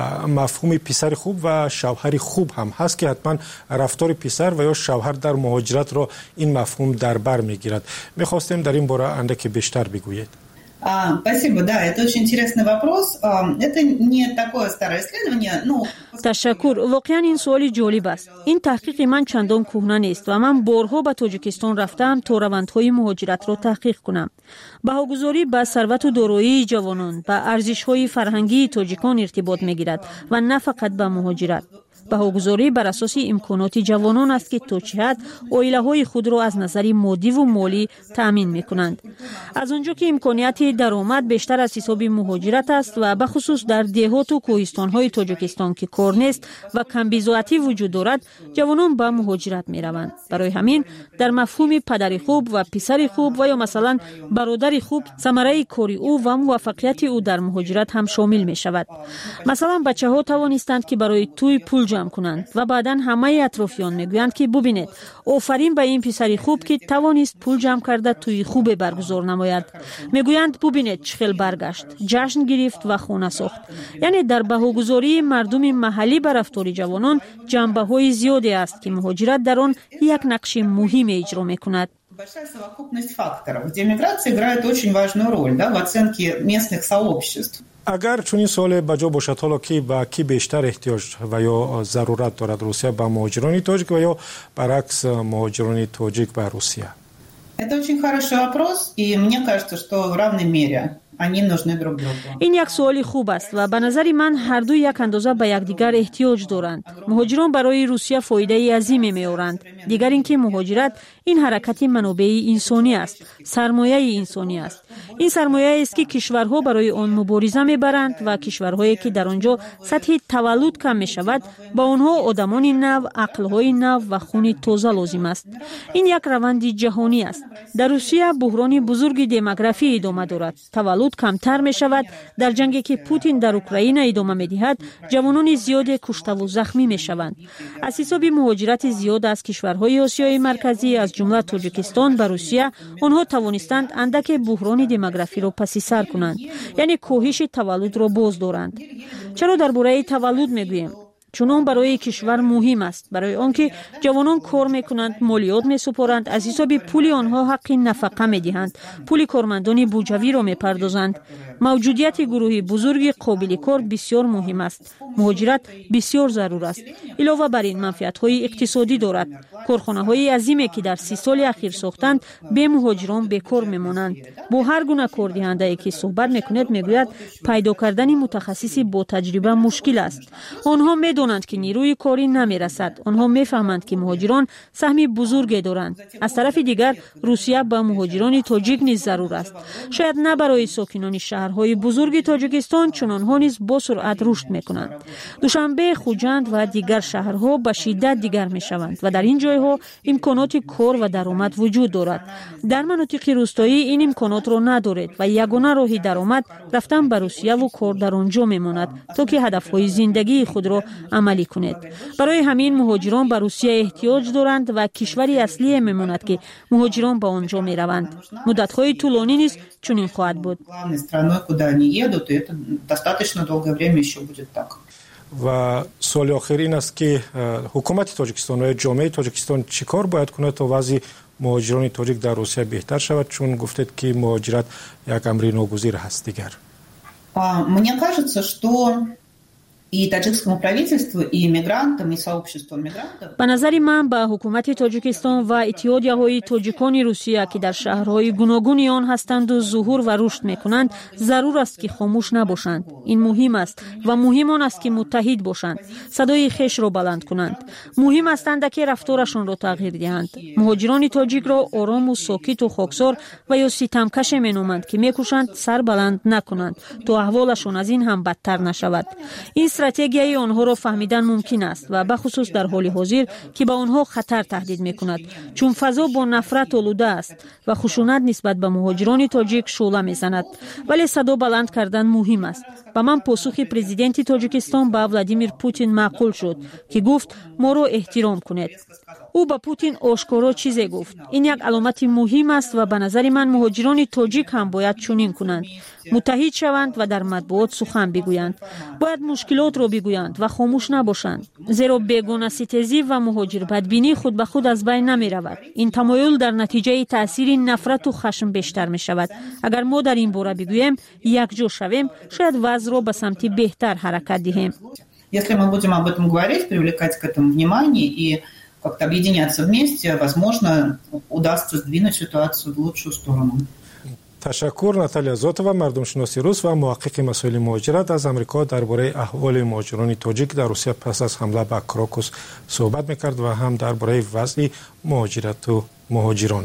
مفهوم پسر خوب و شوهر خوب هم هست که حتما رفتار پسر و یا شوهر در مهاجرت را این مفهوم در بر میگیرد. میخواستیم در این باره اندکی بیشتر بگویید. Спасибо, да, это очень интересный вопрос. Это не такое старое исследование, но... تشکر. واقعا این سوالی جالب است. این تحقیق من چندان کهنه نیست و من بارها به تاجیکستان رفتم تا روندهای مهاجرت را تحقیق کنم. بهاگذاری به ثروت و دارایی جوانان، به ارزش‌های فرهنگی تاجیکان ارتباط می‌گیرد و نه فقط به مهاجرت. بهاگذاری بر اساس امکانات جوانان است که تا چه حد عائله‌های خود را از نظر مادی و مالی تأمین می‌کنند. از آنجا که امکانات درآمد بیشتر از حساب مهاجرت است و به خصوص در دهات و کوهستان‌های تاجیکستان که کار نیست و کمبیزاتی وجود دارد، جوانان به مهاجرت می‌روند. برای همین در مفهوم پدر خوب و پسر خوب و یا مثلا برادر خوب ثمره کاری او و موفقیت او در مهاجرت هم شامل می‌شود. مثلا بچه‌ها توانستند که برای توی پول جمع کنند و بعداً همه اطرافیان میگویند که ببینید آفرین به این پسر خوب که توانست پول جمع کرده توی خوب برگزار نماید. میگویند ببینید چخیل برگشت، جشن گرفت و خانه ساخت. یعنی در بهاگذاری مردم محلی بر رفتار جوانان جنبه‌های زیادی است که مهاجرت در آن یک نقش مهم اجرا میکند. Большая совокупность факторов, где миграция играет очень важную роль, да, в оценке местных сообществ. اگر چون این سوال بجا باشد حالا که با کی بیشتر احتیاج و یا ضرورت دارد، روسیه با مهاجران تاجیک و یا برعکس مهاجران تاجیک با روسیه؟ Это очень хороший вопрос, и мне кажется, что в равной мере они нужны друг другу. این یک سوال خوب است و به نظر من هر دو یک اندازه به یکدیگر احتیاج دارند. مهاجران برای روسیه فایده عظیمی می‌آورند. دیگر اینکه مهاجرت این حرکت منابع انسانی است، سرمایه انسانی است. این سرمایه است که کشورها برای آن مبارزه می‌برند و کشورهایی که در آنجا سطح تولد کم می‌شود با آنها آدمان نو، عقل‌های نو و خون تازه لازم است. این یک روند جهانی است. در روسیه بحران بزرگ دموگرافی ادامه دارد. تولد کمتر می شود. در جنگی که پوتین در اوکراین ادامه می دهد، جوانان زیاد کشته و زخمی می شوند. از حساب مهاجرت زیاد از کشورهای آسیای مرکزی از جمله تاجیکستان به روسیه، آنها توانستند اندک بحران دموگرافی را پس سر کنند. یعنی کاهش تولد را باز دارند. چرا درباره تولد می گوییم؟ چون آن برای کشور مهم است، برای آنکه جوانان کار میکنند، مالیات میسپارند، از حساب پول آنها حق نفقه میدهند، پول کارمندان بودجوی را میپردازند. موجودیت گروه بزرگ قابل کار بسیار مهم است. مهاجرت بسیار ضرور است. علاوه بر این منفعت‌های اقتصادی دارد. کارخانه‌های عظیمی که در سی سال اخیر ساختند به مهاجران بیکار میمانند. با هر گونه کاردهنده‌ای که صحبت میکند میگوید پیدا کردن متخصصی با تجربه مشکل است. آنها میدانند که نیروی کاری نمیرسد. آنها میفهمند که مهاجران سهم بزرگی دارند. از طرف دیگر روسیه با مهاجران تاجیک نیز ضرور است. شاید نه برای ساکنان شهرهای بزرگ تاجیکستان، چون آنها نیز با سرعت رشد میکنند. دوشنبه، خوجند و دیگر شهرها به شدت دیگر میشوند و در این جایها امکانات کار و درآمد وجود دارد. در مناطق روستایی این امکانات را ندارد و یگانه راه درآمد رفتن به روسیه و کار در آنجا میماند تا که هدفهای زندگی خود را عملی کنید. برای همین مهاجران به روسیه احتیاج دارند و کشوری اصلی میماند که مهاجران به آنجا میروند. مدت‌های طولانی نیز چنین خواهد بود. و سوال آخر این است که حکومت تاجیکستان و جامعه تاجیکستان چیکار باید کنه تا وضع مهاجران تاجیک در روسیه بهتر شود، چون گفتید که مهاجرت یک امر ناگزیر هست دیگر؟ Мне кажется, что И таджикскому правительству, и мигрантам, и сообществу мигрантов. ба назари ман ба ҳукумати тоҷикистон ва иттиҳодияҳои тоҷикони русия ки дар шаҳрҳои гуногуни он ҳастанду зуҳур ва рушд мекунанд зарур аст ки хомӯш набошанд. ин муҳим аст ва муҳим он аст ки муттаҳид бошанд, садои хешро баланд кунанд. муҳим аст андаке рафторашонро тағйир диҳанд. муҳоҷирони тоҷикро орому сокиту хоксор ва ё ситамкаше меноманд ки мекӯшанд сар баланд накунанд то аҳволашон аз ин ҳам бадтар нашавад. ин стратегияи онҳоро фаҳмидан мумкин аст ва бахусус дар ҳоли ҳозир ки ба онҳо хатар таҳдид мекунад, чун фазо бо нафрат олуда аст ва хушунат нисбат ба муҳоҷирони тоҷик шӯъла мезанад. вале садо баланд кардан муҳим аст. ба ман посухи президенти тоҷикистон ба Владимир Путин маъқул шуд ки гуфт моро эҳтиром кунед. ӯ ба Путин ошкоро чизе гуфт. ин як аломати муҳим аст ва ба назари ман муҳоҷирони тоҷик ҳам бояд чунин кунанд. муттаҳид шаванд ва дар матбуот сухан бигӯянд. бояд мушкилотро бигӯянд ва хомӯш набошанд. зеро бегонаситезӣ ва муҳоҷирбадбинӣ худ ба худ аз байн намеравад. ин тамоюл дар натиҷаи таъсири нафрату хашм бештар мешавад. агар мо дар ин бора бигӯем, якҷо шавем, шояд вазъро ба самти беҳтар ҳаракат диҳем. Если мы будем об этом говорить, привлекать к этому внимание и как-то объединяться вместе, возможно, удастся сдвинуть ситуацию в лучшую сторону. تشکر. ناتالیا زوتова, мардумшиноси рус ва муҳаққиқи масоили муҳоҷират аз амрико дар бораи аҳволи муҳоҷирони тоҷик дар русия пас аз ҳамла ба Крокус суҳбат мекард ва ҳам дар бораи вазъи муҳоҷирату муҳоҷирон.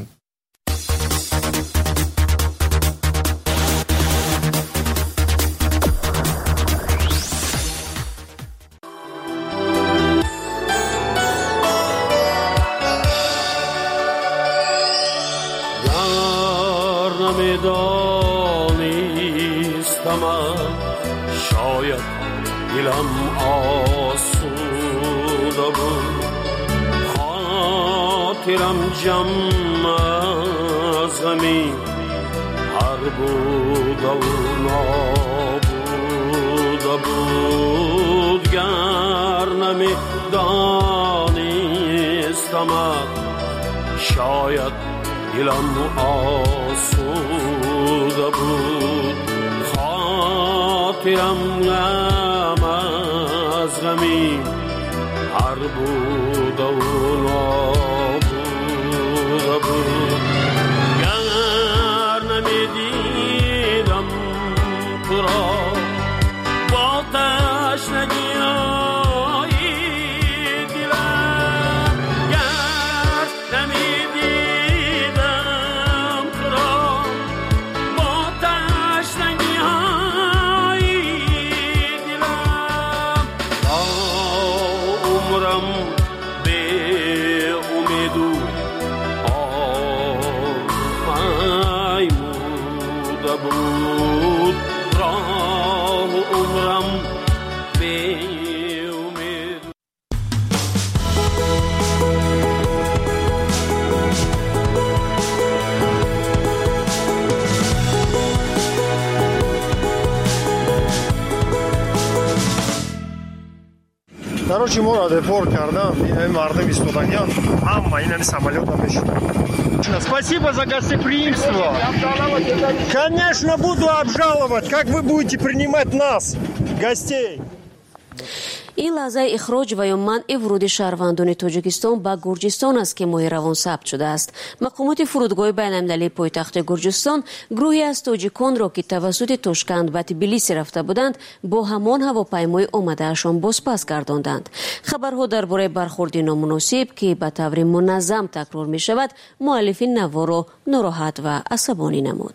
شاید دلم آسوده بود خاطرم جمع از غمی هر بود و نابوده بود گر نمی دانستم شاید دلم آسوده بود خاطرم غم از غمی هر بود و نابوده بود گر نمیدیدم تو را با تشنگی Короче, мы депорт кардам, мардам истодагиан, ҳама инани самолёта мешуда. Спасибо за гостеприимство. Конечно, буду обжаловать, как вы будете принимать нас, гостей. ин лаҳзаи ихроҷ ва ё манъи вуруди шаҳрвандони тоҷикистон ба гурҷистон аст ки моҳи равон сабт шудааст. мақомоти фурудгоҳи байналмилалии пойтахти гурҷистон гурӯҳе аз тоҷиконро ки тавассути тошканд ба тбилисӣ рафта буданд бо ҳамон ҳавопаймои омадаашон бозпас гардонданд. хабарҳо дар бораи бархурди номуносиб ки ба таври муназзам такрор мешавад муаллифи наворо нороҳат ва асабонӣ намуд.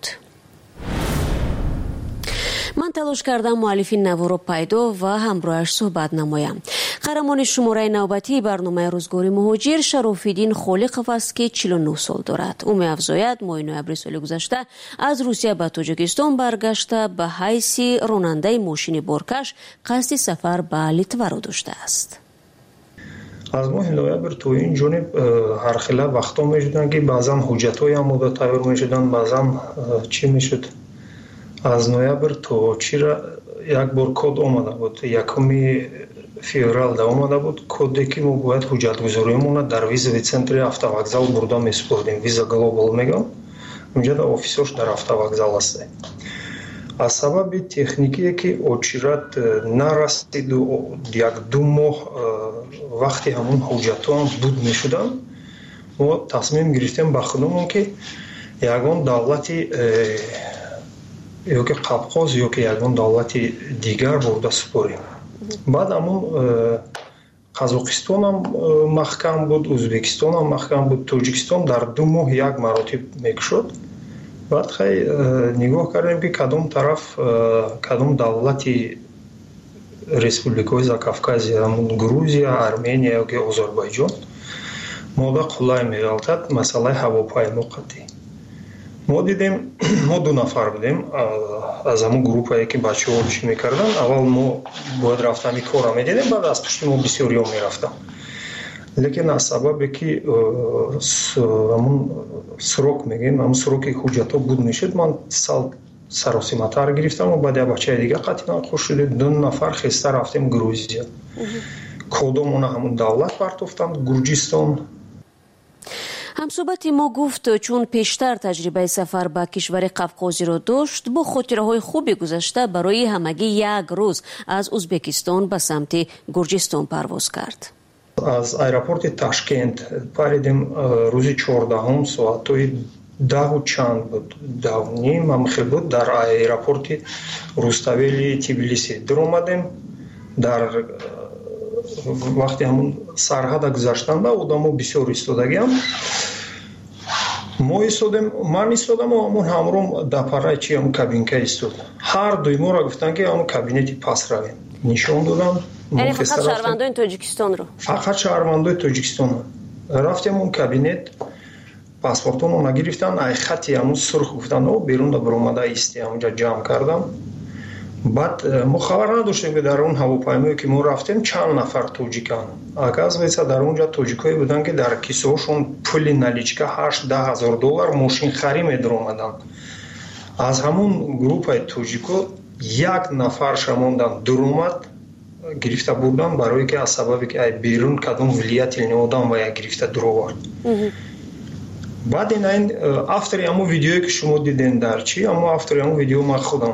ман талош кардам муаллифи наворо пайдо ва ҳамроҳаш суҳбат намоям. қаҳрамони шумораи навбатии барномаи рӯзгори муҳоҷир Шарофиддин Холиқов аст ки чилу нӯҳ сол дорад. ӯ меафзояд моҳи ноябри соли гузашта аз Русия ба Тоҷикистон баргашта ба ҳайси ронандаи мошини боркаш қасди сафар ба Литваро доштааст. аз моҳи ноябр то ин ҷониб ҳархела вақтҳо мешуданд ки баъзан ҳуҷҷатҳои омода тайёр мешуданд, баъзан чӣ мешуд. аз ноябр то чира як бор код омада буд, якуми феврал да омада буд коде ки мо бояд ҳуҷҷатгузориамона дар визави центри автовокзал бурда месупурдем. Виза глобал мегам, унҷа да офисош дар автовокзал аст. аз сабаби техникие ки очират нарасиду як ду моҳ вақти ҳамун ҳуҷҷатҳоам буд мешуданд, мо тасмим гирифтем ба худамон ки ягон давлати ёки қавқоз ёки ягон давлати дигар бурда супорем. баъд ҳамун қазоқистонам маҳкам буд, ӯзбекистонам маҳкам буд, тоҷикистон дар ду моҳ як маротиб мекушод. баъд хай нигоҳ кардем ки кадом тараф кадом давлати республикаҳои Закавказия, ҳамун Грузия, Армения ёки Озарбойҷон мода қулай меғалтад масъалаи ҳавопаймо қатъӣ. мо дидем, мо ду нафар будем аз ҳамун группае ки бачаҳо чӣ мекарданд. аввал мо бояд рафтами кора медидем, баъд аз пушти мо бисёриҳо мерафтам. лекин аз сабабе ки ҳамун срок мегӯем, ҳамун сроки ҳуҷҷатҳо буд мешуд, ман сал саросиматар гирифтам ва баъд як бачаи дигар қатъи хуш шудем. ду нафар хеста рафтем Грузия. кодомона ҳамун давлат партофтанд, Гурҷистон. ҳамсӯҳбати мо гуфт чун пештар таҷрибаи сафар ба кишвари қавқозиро дошт, бо хотираҳои хуби гузашта барои ҳамагӣ як рӯз аз Узбекистон ба самти Гурҷистон парвоз кард. аз аэропорти Ташкент паридем рӯзи чордаҳум соатҳои даҳу чанд буд, даҳу ним ҳамхел буд. дар аэропорти Руставели Тбилиси дуромадем. дар вақти ҳамун сарҳада гузаштанда одамо бисёр истодагиам. мо истодем, ман истодам ва ҳамун ҳамром дапараи чи ҳамун кабинка истод. ҳар дуи моро гуфтанд ки ҳамун кабинети пас равем. нишон додам. яъне фақат шаҳрвандои Тоҷикистонро? фақат шаҳрвандои Тоҷикистон. рафтем он кабинет, паспортоно нагирифтанд, ай хати ҳамун сурх гуфтанд, о берун да биромада исти, ҳамунҷа ҷамъ кардам. баъд мо хабар надоштем ки дар он ҳавопаймое ки мо рафтем чанд нафар тоҷиканд. оказывается дар онҷа тоҷикое буданд ки дар кисаҳошон пули наличка ҳашт даҳ ҳазор доллар мошинхарӣ медаромаданд. аз ҳамун группаи тоҷико як нафар шамондан дуромад гирифта бурданд, барое ки аз сабабе ки ай берун кадом влиятелни одам ва як гирифта дуровард. баъд ин айн автори ҳамун видеое ки шумо диден дар чи, ҳамун автори ҳамун видео ман худам.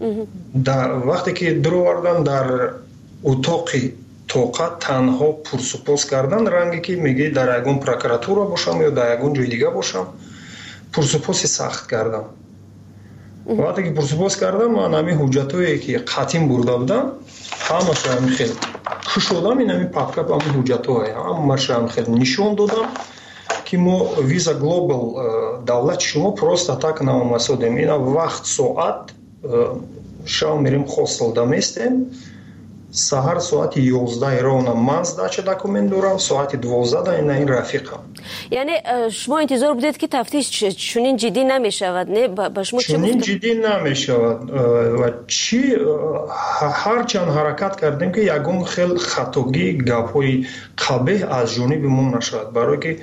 вақте ки дуровардан дар утоқи тоқа танҳо пурсупос кардан, ранге ки меги дар ягон прокуратура бошам ё дар ягон ҷои дигар бошам, пурсупоси сахт кардам. вақте ки пурсупос кардам, ман ҳамин ҳуҷҷатҳое ки қатъин бурда будам ҳамаша ҳамин хел кушодам. ин ҳамин папка ҳамин ҳуҷҷатҳое ҳамаша ҳамин хел нишон додам ки мо Visa Global давлати шумо просто так наомасодем. ина вақт соат шам мерем хостел да местем, саҳар соати ёздаҳ ровна ман сдача документ дорам, соати двоздаҳ ина ин рафиқам. яъне шумо интизор будед ки тафтиш чунин ҷиддӣ намешавад, не? ба шумо чӣ чунин ҷиддӣ намешавад ва чи ҳарчанд ҳаракат кардем ки ягон хел хатогӣ гапҳои қабеҳ аз ҷониби мо нашавад, барое ки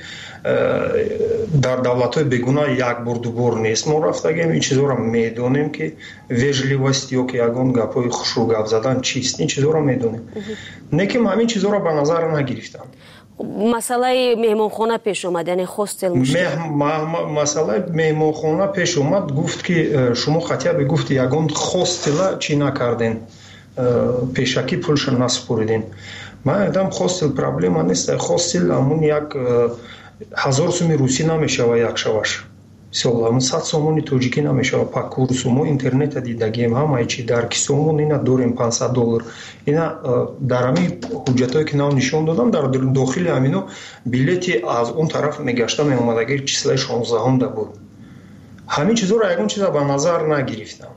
дар давлатҳои бегуна як бор дубор нест мо рафтагем. ин чизоро медонем ки вежливост ё ки ягон гапҳои хушрӯ гап задан чист, ин чизоро медонем. неким ҳамин чизоро ба назар нагирифтам. масъалаи меҳмонхона пеш омад, яъне хостел масъалаи меҳмонхона пеш омад. гуфт ки шумо хотя бы гуфт ягон хостела чӣ накарден, пешакӣ пулша насупориден. ман гуфтам хостел проблема нест, хостел ҳамун як ҳазор сӯми русӣ намешава як шаваш, ҳамун сад сомони тоҷикӣ намешава па курсу. мо интернета дидагием ҳамаи чи дар кисомон ина дорем пансад доллар. ина дар ҳамин ҳуҷҷатҳое ки нав нишон додам, дар дохили ҳамино билети аз он тараф мегашта меомадаги числаи шонздаҳум да буд. ҳамин чизоро ягон чиза ба назар нагирифтам.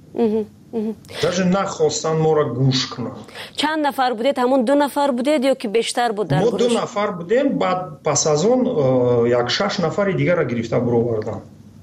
даже нахостанд моро гӯш кунанд. чанд нафар будед? ҳамон ду нафар будед ё ки бештар буд дар мо гурӯҳ? ду нафар будем. баъд пас аз он як шаш нафари дигарро гирифта буровардам.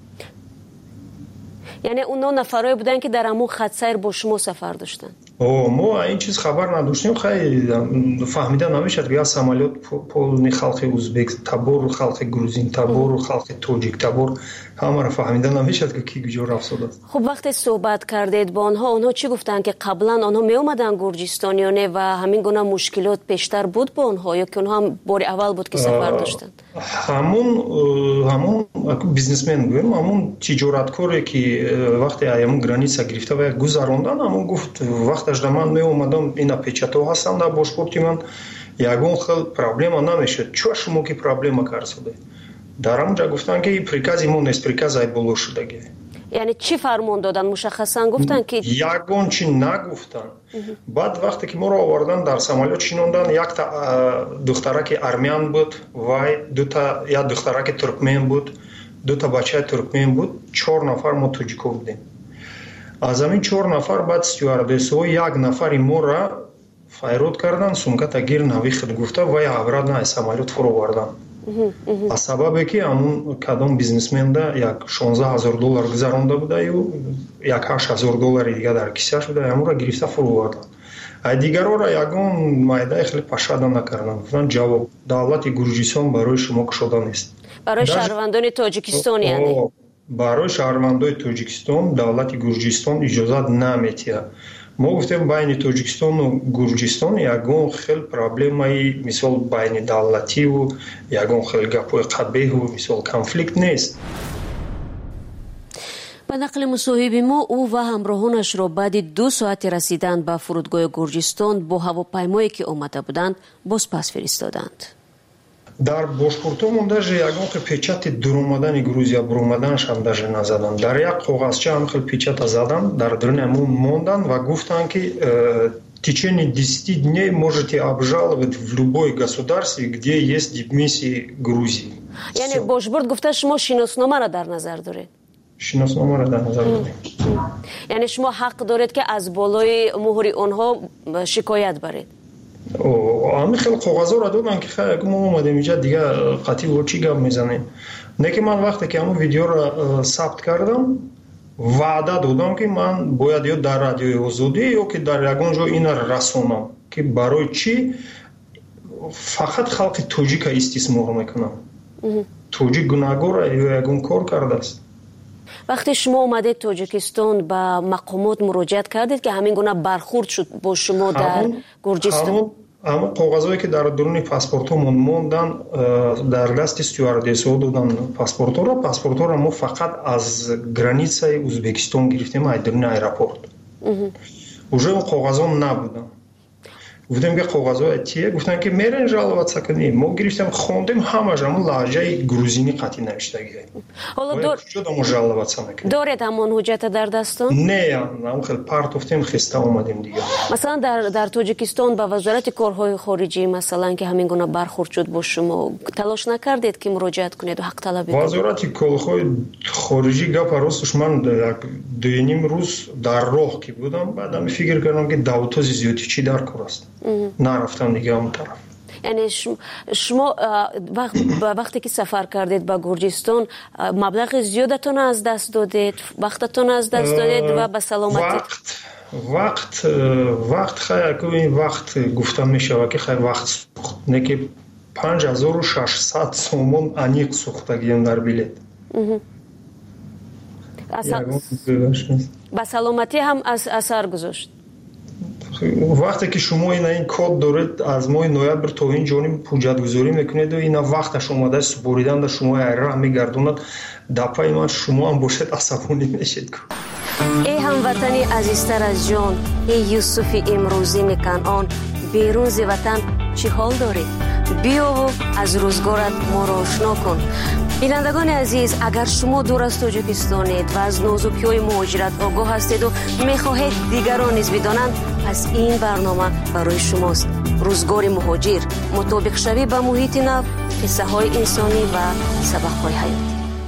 яъне оно нафарое буданд ки дар ҳамон хатсайр бо шумо сафар доштанд? о мо ин чиз хабар надоштем. хеле фаҳмида намешад ки як самолёт полни халқи узбек табор, халқи грузин табор, халқи тоҷик табор, ҳамаро фаҳмида намешад ки ки куҷо рафтодааст. хуб, вақте суҳбат кардед бо онҳо, онҳо чӣ гуфтанд ки қаблан онҳо меомаданд Гурҷистон ё не, ва ҳамин гуна мушкилот пештар буд бо онҳо ё ки онҳо ҳам бори аввал буд ки сафар доштанд? ҳамун ҳамун бизнесмен гӯем, ҳамун тиҷораткоре ки вақте аямун граница гирифта ва як гузарондан амон гуфт вақташ да ман меомадам ина печато ҳастам дар бошпорти ман ягон хел проблема намешуд. Чӯ шумо ки проблема карсоде? дар ҳамунҷа гуфтанд ки прикази мо нест, приказ айболо шудаги. یعنی چی فرمان دادن مشخصا گفتن که ягон чи нагуфтанд. баъд вақте ки моро овардан дар самолёт шинондан якта духтараки армян буд вай дута я духтараки туркмен буд дута бачаи туркмен буд чор нафар мо тоҷико будем. аз ҳамин чор нафар баъд стюардессаҳо як нафари моро файрод кардан сумката гир навихт гуфта вай обратно аз самолёт фуровардан. аз сабабе ки амун кадом бизнесмenda як шонздаҳ ҳазор доллар гузаронда будаю як ҳашт ҳазор доллари дига дар кисааш буда амуро гирифта фуровардан. ай дигарора ягон майдаи хеле пашада накардан. гуфтанд ҷавоб давлати гурҷистон барои шумо кушода нест. برای شهروندان تاجیکستان یعنی برای شهروندان تاجیکستان دولت گرجستان اجازت نمیده. ما گفتیم بین تاجیکستان و گرجستان یگان خیلی پرابلمای مثال بین دولتی و یگان خیلی گپای قبیح و مثال کنفلیکت نیست. به نقل مصاحب ما او و همراهانش را بعد دو ساعت رسیدن به فرودگاه گرجستان با هواپیمایی که آمده بودند باز پس فرستادند. дар бошпортомон даже ягон хел печати дуромадани грузия буромаданашам даже назадан. дар як коғазча ҳам хел печата задан, дар дурни амон мондан ва гуфтанд ки в течение десяти дней можете обжаловать в любое государстве, где есть дипмиссии Грузии. یعنی бошборд гуфта шумо шиносномаро дар назар доред. шиносномаро дар назар доред. یعنی шумо ҳақ доред ки аз болои муҳри онҳо шикоят баред. ҳамин хел коғазҳоро доданд ки хай мо омадем инҷа дига қатъи во чӣ гап мезанем. не ки ман вақте ки ҳамон видеоро сабт кардам ваъда додам ки ман бояд ё дар радиои озодӣ ё ки дар ягон ҷо инро расонам ки барои чӣ фақат халқи тоҷика истисмор мекунам. тоҷик гунаҳгор ё ягон кор кардааст. вақте шумо омадед тоҷикистон ба мақомот муроҷиат кардед ки ҳамин гуна бархурд шуд бо шумо дар гурҷистон? ҳамон коғазҳое ки дар дуруни паспортҳомон мондан дар дасти стюардессаҳо додан паспортҳоро. паспортҳоро мо фақат аз границаи ӯзбекистон гирифтем аз дуруни аэропорт. уже он коғазҳо набуданд. гуфтем ки коғазҳои тие гуфтанд ки мерен жаловатса кунем. мо гирифтем хондем ҳамаш ҳамон лаҳҷаи грузинӣ қатъи навиштагӣ. ҳоло ҷодамо жаловатса мекунем. доред ҳамон ҳуҷҷата дар дастон? не ҳамон хел партофтем хиста омадем дига. масалан дар дар тоҷикистон ба вазорати корҳои хориҷӣ масалан ки ҳамин гуна бархурд шуд бо шумо талош накардед ки муроҷиат кунед ва ҳақталаб кунед? вазорати корҳои хориҷӣ гапа росташ ман як дуюним рӯз дар роҳ ки будам баъдам фикр кардам ки давтози зиёдичӣ дар кор аст. нарафтам дига ҳамон тараф. یعنی شما وقتی که سفر کردید به گرجستان مبلغ زیادتون از دست دادید، وقتتون از دست دادید و به سلامتی؟ وقت وقت وقت خیلی وقت گفتم میشه که خیلی وقت سوخت. نه که پنج هزار و ششصد سومون انیق سوختگیم در بلیط. به سلامتی هم اثر گذاشت. вақте ки шумо ина ин код доред аз моҳи ноябр то ин ҷониб ҳуҷҷатгузорӣ мекунеду ина вақташ омадаи супориданда шумо айраҳ мегардонад дапаи ман шумоам бошед асабонӣ мешед. эй ҳамватани азизтар аз ҷон, эй юсуфи имрӯзӣ меканъон, берунзи ватан чӣ ҳол доред? биёву аз рӯзгорат моро ошно кун. бинандагони азиз, агар шумо дур аз тоҷикистонед ва аз нозукиҳои муҳоҷират огоҳ ҳастеду мехоҳед дигарон низ бидонанд, пас ин барнома барои шумост. рӯзгори муҳоҷир, мутобиқшавӣ ба муҳити нав, қиссаҳои инсонӣ ва сабақҳои ҳаётӣ.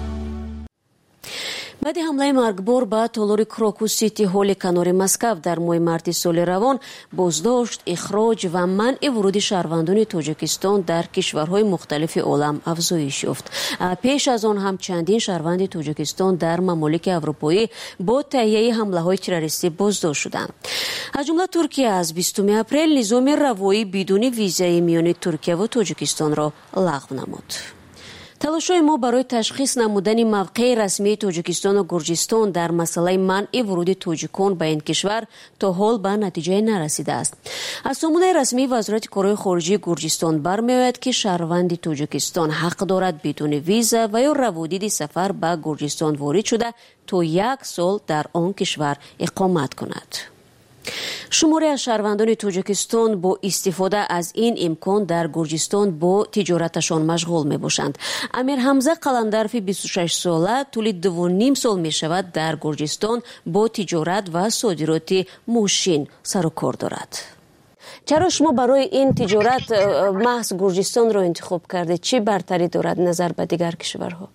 баъди ҳамлаи маргбор ба толори крокус сити ҳолли канори Москав дар моҳи марти соли равон боздошт, ихроҷ ва манъи вуруди шаҳрвандони тоҷикистон дар кишварҳои мухталифи олам афзоиш ёфт. пеш аз он ҳам чандин шаҳрванди тоҷикистон дар мамолики аврупоӣ бо таҳияи ҳамлаҳои террористӣ боздошт шуданд. аз ҷумла Туркия аз бистуми апрел низоми равоӣ бидуни визаи миёни Туркия ва Тоҷикистонро лағв намуд. талошҳои мо барои ташхис намудани мавқеи расмии тоҷикистону гурҷистон дар масъалаи манъи вуруди тоҷикон ба ин кишвар то ҳол ба натиҷае нарасидааст. аз сомонаи расмии вазорати корҳои хориҷии гурҷистон бармеояд ки шаҳрванди тоҷикистон ҳақ дорад бидуни виза ва ё раводиди сафар ба гурҷистон ворид шуда то як сол дар он кишвар иқомат кунад. шуморе аз шаҳрвандони тоҷикистон бо истифода аз ин имкон дар гурҷистон бо тиҷораташон машғул мебошанд. амир ҳамза қаландарфи бисту шаш сола тӯли дувоним сол мешавад дар гурҷистон бо тиҷорат ва содироти мошин сару кор дорад. чаро шумо барои ин тиҷорат маҳз гурҷистонро интихоб кардед? чӣ бартарӣ дорад назар ба дигар кишварҳо?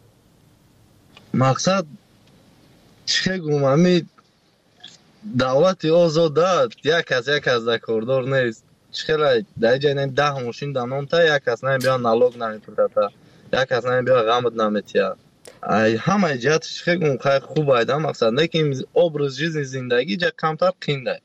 мақсад чӣ гум ами давлати озода як аз як аз да кордор нест. чхела даҷа даҳ мошин данонта як аз намебиён налог намепурата, як аз намебиён ғамд наметия. ҳамаи ҷиҳати чхе гум хай хуб айда мақсад лекин образ жизни зиндагӣ ҷа камтар қинда.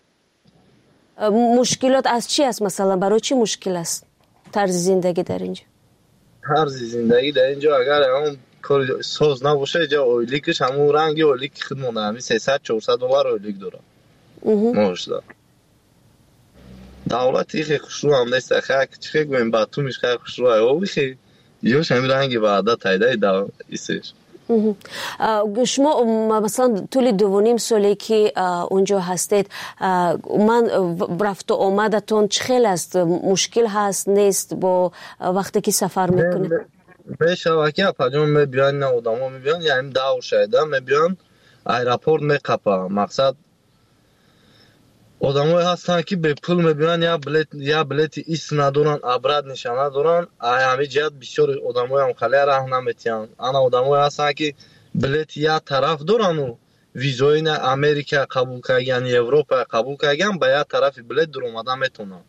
мушкилот аз чӣ аст? масалан барои чӣ мушкил аст тарзи зиндагӣ дар инҷо? тарзи зиндагӣ дар инҷо агар он кори соз набоша ҷа ойликаш ҳамун ранги ойлики худ монда ҳами сесад чорсад доллар ойлик дорад моҳшда. давлати ихе хушрӯ ҳам нест хай чхе гӯем ба тумиш хай хушрӯ айовихе ёш ҳами ранги баъда тайдаи да исеш. шумо масалан тӯли дувоним соле ки унҷо ҳастед, ман рафту омадатон чӣ хел аст? мушкил ҳаст нест бо вақте ки сафар мекунед? мешавад ки апаҷон мебиён на одамо мебиён яъни давр шайда мебиён аэропорт меқапа. мақсад одамое ҳастанд ки бепул мебиён я билет я билети ис надоранд абрат нишона доранд. ҳами ҷиҳат бисёр одамоям хале раҳ наметиҳанд. ана одамое ҳастанд ки билети як тараф дорану визои на америка қабул кардаган европа қабул кардаган ба як тарафи билет дуромада метавонанд.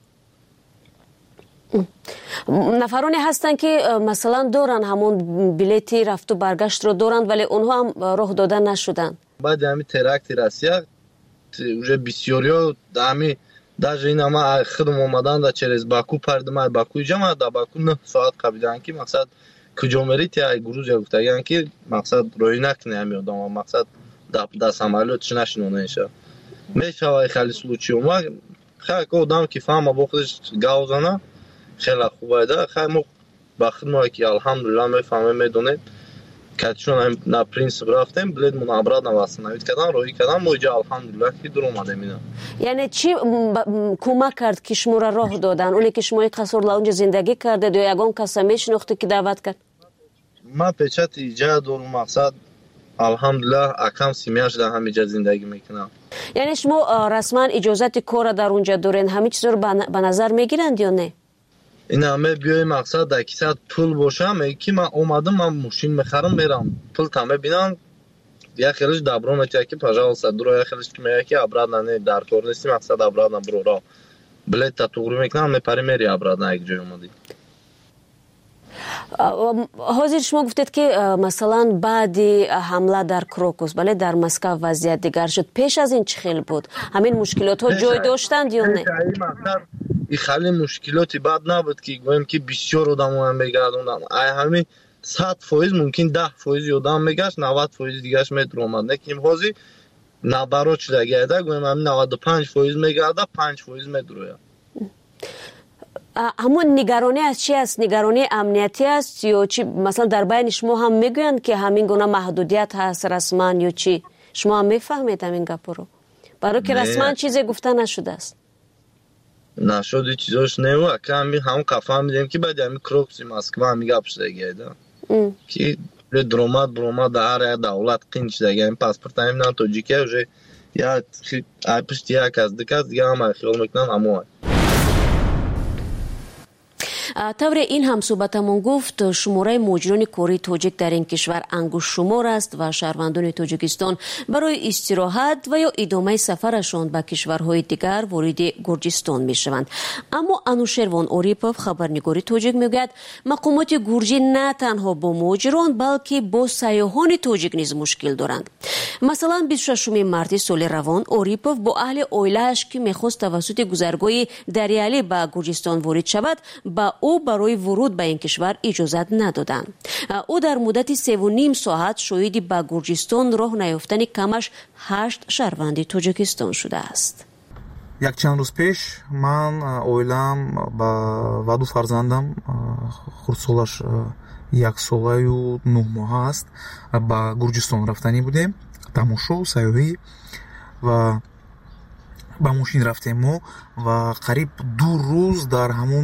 нафароне ҳастанд ки масалан доранд ҳамон билети рафту баргаштро доранд вале онҳо ҳам роҳ дода нашуданд. баъди ҳами теракти россия уже бисёриё ҳами даже ин ама худм омадан да через баку пардима баку ҷама да баку нӯҳ соат қабидан ки мақсад куҷо мерид я грузия гуфтаган ки мақсад роҳӣ накуни ҳами одама мақсад да самолётш нашинонеша мешава хали случай ма хай одам ки фаҳма бо худаш гавзана хела хубайда хай мо ба худмо ки алҳамдулилла мефаҳмем медонем катишон на принцип рафтем билет мон обратно восстановить кардан роҳӣ кардан мо иҷа алҳамдулилла ки дур омадем. ина яъне чӣ кӯмак кард ки шуморо роҳ додан? оне ки шумо қасор ла унҷа зиндагӣ кардед ё ягон каса мешинохтед ки даъват кард? ман печати иҷа дорум мақсад алҳамдулилла акам семьяш дар ҳамиҷа зиндагӣ мекунам. яъне шумо расман иҷозати кора дар унҷа дорен, ҳамин чизро ба назар мегиранд ё не? ина мебиёи мақсад дар кисат пул бошам ки ман омадам ман мошин мехарам мерам пулта мебинам як хелиш дабро метия ки пожалуйста дуро як хелиш ки мея ки обратно не дар кор нести мақсад обратно броро билета туғрӣ мекунам мепари мери обратно як ҷой омадӣ. ҳозир шумо гуфтед ки масалан баъди ҳамла дар крокус бале дар Москва вазъият дигар шуд. пеш аз ин чӣ хел буд? ҳамин мушкилотҳо ҷой доштанд ё не? и хали мушкилоти бад набуд ки гӯем ки бисёр одамоам мегардонданд. ай ҳами сад фоиз мумкин даҳ фоизи одам мегашт навад фоизи дигараш медуромад. лекин ҳозир набарот шуда гайда гӯем ҳами наваду панҷ фоиз мегарда панҷ фоиз медурояд. ҳамон нигаронӣ аз чӣ аст? нигаронии амниятӣ аст ё чи масалан дар байни шумо ҳам мегӯянд ки ҳамин гуна маҳдудият ҳаст расман ё чи? шумо ҳам мефаҳмед ҳамин гапҳоро? барои ки расман чизе гуфта нашудааст. нашуди чизош нева ками ҳам кафаҳмидем ки баъди ҳами крокуси Москва ҳами гап шудагида ки дуромад буромад дар ҳар як давлат қин шудаги ҳами паспорта мебинанд тоҷикия уже як ай пишти як аз дикас дига ҳамаи хиёл мекунанд ҳамон. тавре ин ҳам суҳбатамон гуфт шумораи муҳоҷирони кории тоҷик дар ин кишвар ангушшумор аст ва шаҳрвандони тоҷикистон барои истироҳат ва ё идомаи сафарашон ба кишварҳои дигар вориди гурҷистон мешаванд. аммо Анушервон Орипов, хабарнигори тоҷик, мегӯяд мақомоти гурҷӣ на танҳо бо муҳоҷирон балки бо сайёҳони тоҷик низ мушкил доранд. масалан бисту шашуми марти соли равон Орипов бо аҳли оилааш ки мехост тавассути гузаргоҳи Дариалӣ ба гурҷистон ворид шавад ба او برای ورود به این کشور اجازت ندادند. او در مدت سه و نیم ساعت شاهد به گرجستان راه نیافتن کمش هشت شهروند تاجیکستان شده است. یک چند روز پیش من اویلام با و دو فرزندم خردسالش یک ساله و نه ماه است با گرجستان رفتنی بودیم тамошо сайёҳӣ ва ба мошин рафтем мо ва қариб ду рӯз дар ҳамун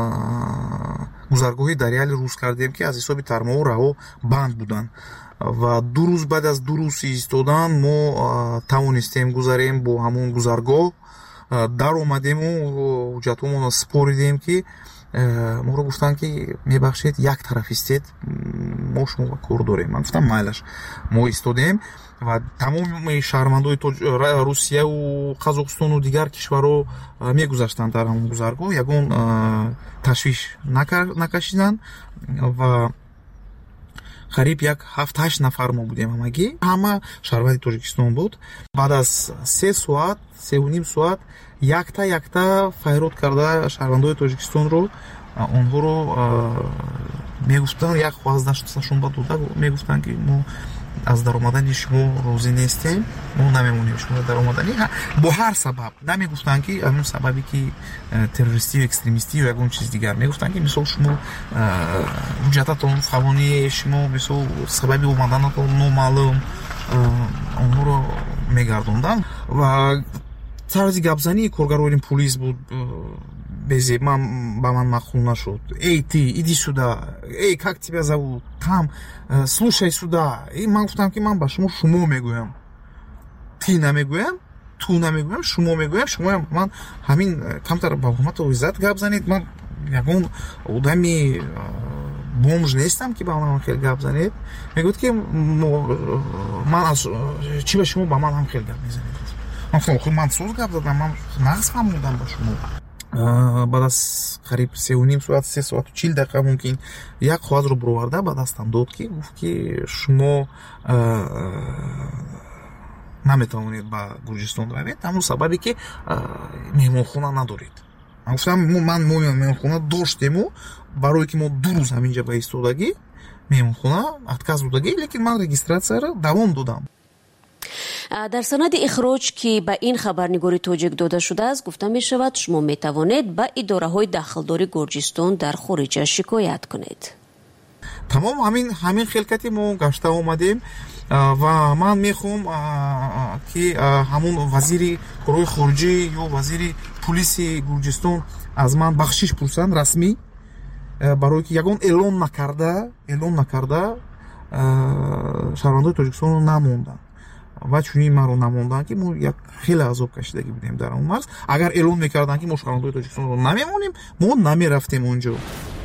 гузаргоҳи даряли рӯз кардем ки аз ҳисоби тармоу раҳо банд буданд ва ду рӯз баъд аз ду рӯз истодан мо тавонистем гузарем бо ҳамун гузаргоҳ даромадему ҳуҷҷатҳоамонро супоридем ки моро гуфтанд ки мебахшед як тарафистед мо шумо кор дорем. Ман гуфтам майлаш. Мо истодем ва тамоми шаҳрвандои Русияу Қазоқистону дигар кишварҳо мегузаштанд дар ҳамон гузаргоҳ, ягон ташвиш накашиданд ва қариб як ҳафт ҳашт нафар мо будем ҳамагӣ. Ҳама шаҳрванди Тоҷикистон буд. Баъд аз се соат, се و ним соат якта якта файрод карда шаҳрвандои Тоҷикистонро онҳоро мегуфтанд, як хваздашон ба дода мегуфтанд ки мо аз даромадани шумо розӣ нестем, мо намемонем шумо даромадани бо ҳар сабаб. Намегуфтанд ки ҳамин сабаби ки террористӣ ё экстремистӣ ё ягон чиз дигар. Мегуфтанд ки мисол шумо ҳуҷҷататон фалони, шумо мисол сабаби омаданатон номаълум, онҳоро мегардонданд ва тарзи гапзании коргарони полис буд безеб. Ман ба ман махул нашуд. Эй ты, иди сюда. Эй, как тебя зовут? Там, слушай сюда. И ман гуфтам ки ман ба шумо шумо мегӯям. Ти намегӯям, ту намегӯям, шумо мегӯям. Шумо ман ҳамин камтар ба ҳурмату иззат гап занед. Ман ягон одами бомж нестам ки ба ман хел гап занед. Мегӯяд ки ман аз чӣ ба шумо ба ман ҳам хел гап мезанед. Ман гуфтам ман соз гап задам, ман нағз фаҳмидам ба шумо. баъд аз қариб се و ним соат, се соату чил дақиқа мумкин як хоҳазро буроварда ба дастам дод ки гуфт ки шумо наметавонед ба Гурҷистон равед, ҳамун сабабе ки меҳмонхона надоред. Ман гуфтам ман мо меҳмонхона доштему, барое ки мо ду рӯз ҳаминҷа ба истодагӣ меҳмонхона отказ додагӣ, лекин ман регистратсияро давом додам. در سند اخراج که به این خبرنگاری تاجیک داده شده است گفته می شود شما می توانید به اداره های داخلداری گرجستان در خارج شکایت کنید. تمام همین همین خلقتی ما گشته آمدیم و من میخوام که همون وزیر کارهای خارجی یا وزیر پلیس گرجستان از من بخشش پرسند رسمی برای که یگان اعلان نکرده اعلان نکرده شهروندان تاجیکستان رو نموندن ва чунин маро намонданд ки мо як хеле азоб кашидагӣ будем дар он марз. Агар эълон мекарданд ки мо шаҳрвандои Тоҷикистонро намемонем, мо намерафтем онҷо.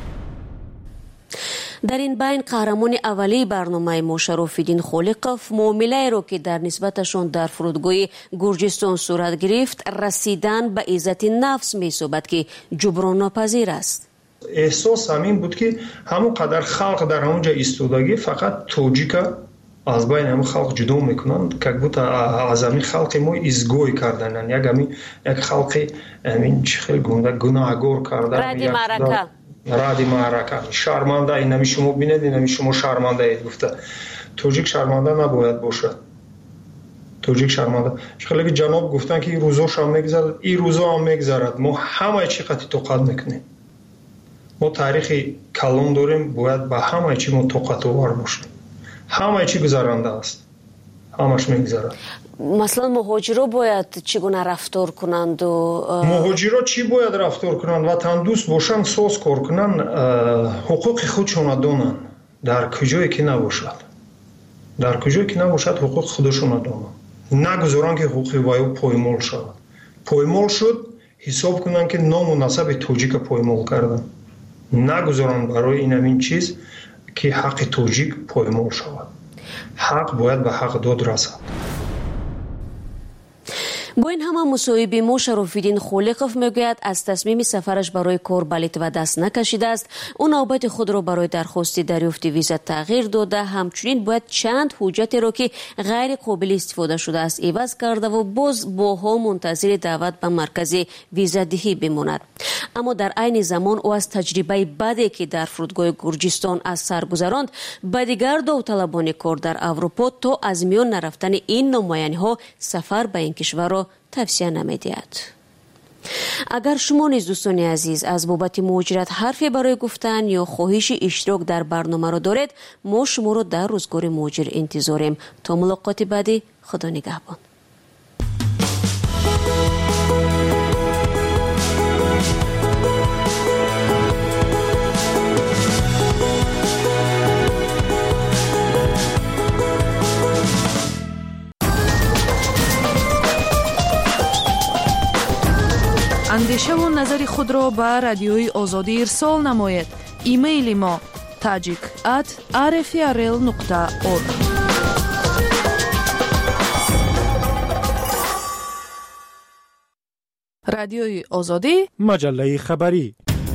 در این بین قهرمان اولی برنامه ما شراف‌الدین خالقов معامله‌ای که در نسبتشان در فرودگاه گرجستان صورت گرفت رسیدن به عزت نفس می‌یابد که جبران ناپذیر است. احساس همین بود که همون قدر خلق در اونجا ایستادگی فقط توجیکا از بین همه خلق جدا میکنند که بود از همین خلق ما ازگوی کردن، یک همین یک خلق همین خیلی گنده گناهگار کردن، رادی معرکه رادی معرکه شرمنده. این همی شما بینید، این همی شما شرمنده اید. گفته توجیک شرمنده نباید باشد، توجیک شرمنده. خیلی جناب گفتن که این روزاش هم میگذرد، این روزا هم میگذرد. ما همه چی قطعی توقت میکنیم. ما تاریخ کلان داریم، باید به همه چی ما توقت آور باشیم. همه چی گذرانده است، همش میگذرد. مثلا مهاجرا باید چگونه رفتار کنند و مهاجرا چی باید رفتار کنند؟ وطن دوست باشند، ساز کار کنند، حقوق خودشون دانند. در کجایی که نباشد، در کجایی که نباشد حقوق خودشون دانند. نگذارن که حقوق وایو پایمال شود. پایمال شد حساب کنند که نام و نسب توجیک پایمال کردن. نگذارن برای این همین چیز که حق توجیک پایمال شود. حق باید به حق داد رسد. با این همه مصاحبه ما شراف‌الدین خالقوف میگوید از تصمیم سفرش برای کار به لیتوا دست نکشیده است. او نوبت خود را برای درخواست دریافت ویزا تغییر داده، همچنین باید چند حجت را که غیر قابل استفاده شده است عوض کرده و باز باها منتظر دعوت به مرکز ویزا دهی بماند. اما در عین زمان او از تجربه بدی که در فرودگاه گرجستان از سر گذراند به دیگر داوطلبان کار در اروپا تا از میان نرفتن این نماینده‌ها سفر به این کشور را توصیه نمی‌دهد. اگر شما نیز دوستان عزیز از بابت مهاجرت حرفی برای گفتن یا خواهش اشتراک در برنامه را دارید، ما شما را در روزگار مهاجر انتظاریم. تا ملاقات بعدی، خدا نگهبان. اندیشه و نظر خود را به رادیوی آزادی ارسال نمایید. ایمیل ما tajik at r f r l nokta org. رادیوی آزادی، مجله خبری.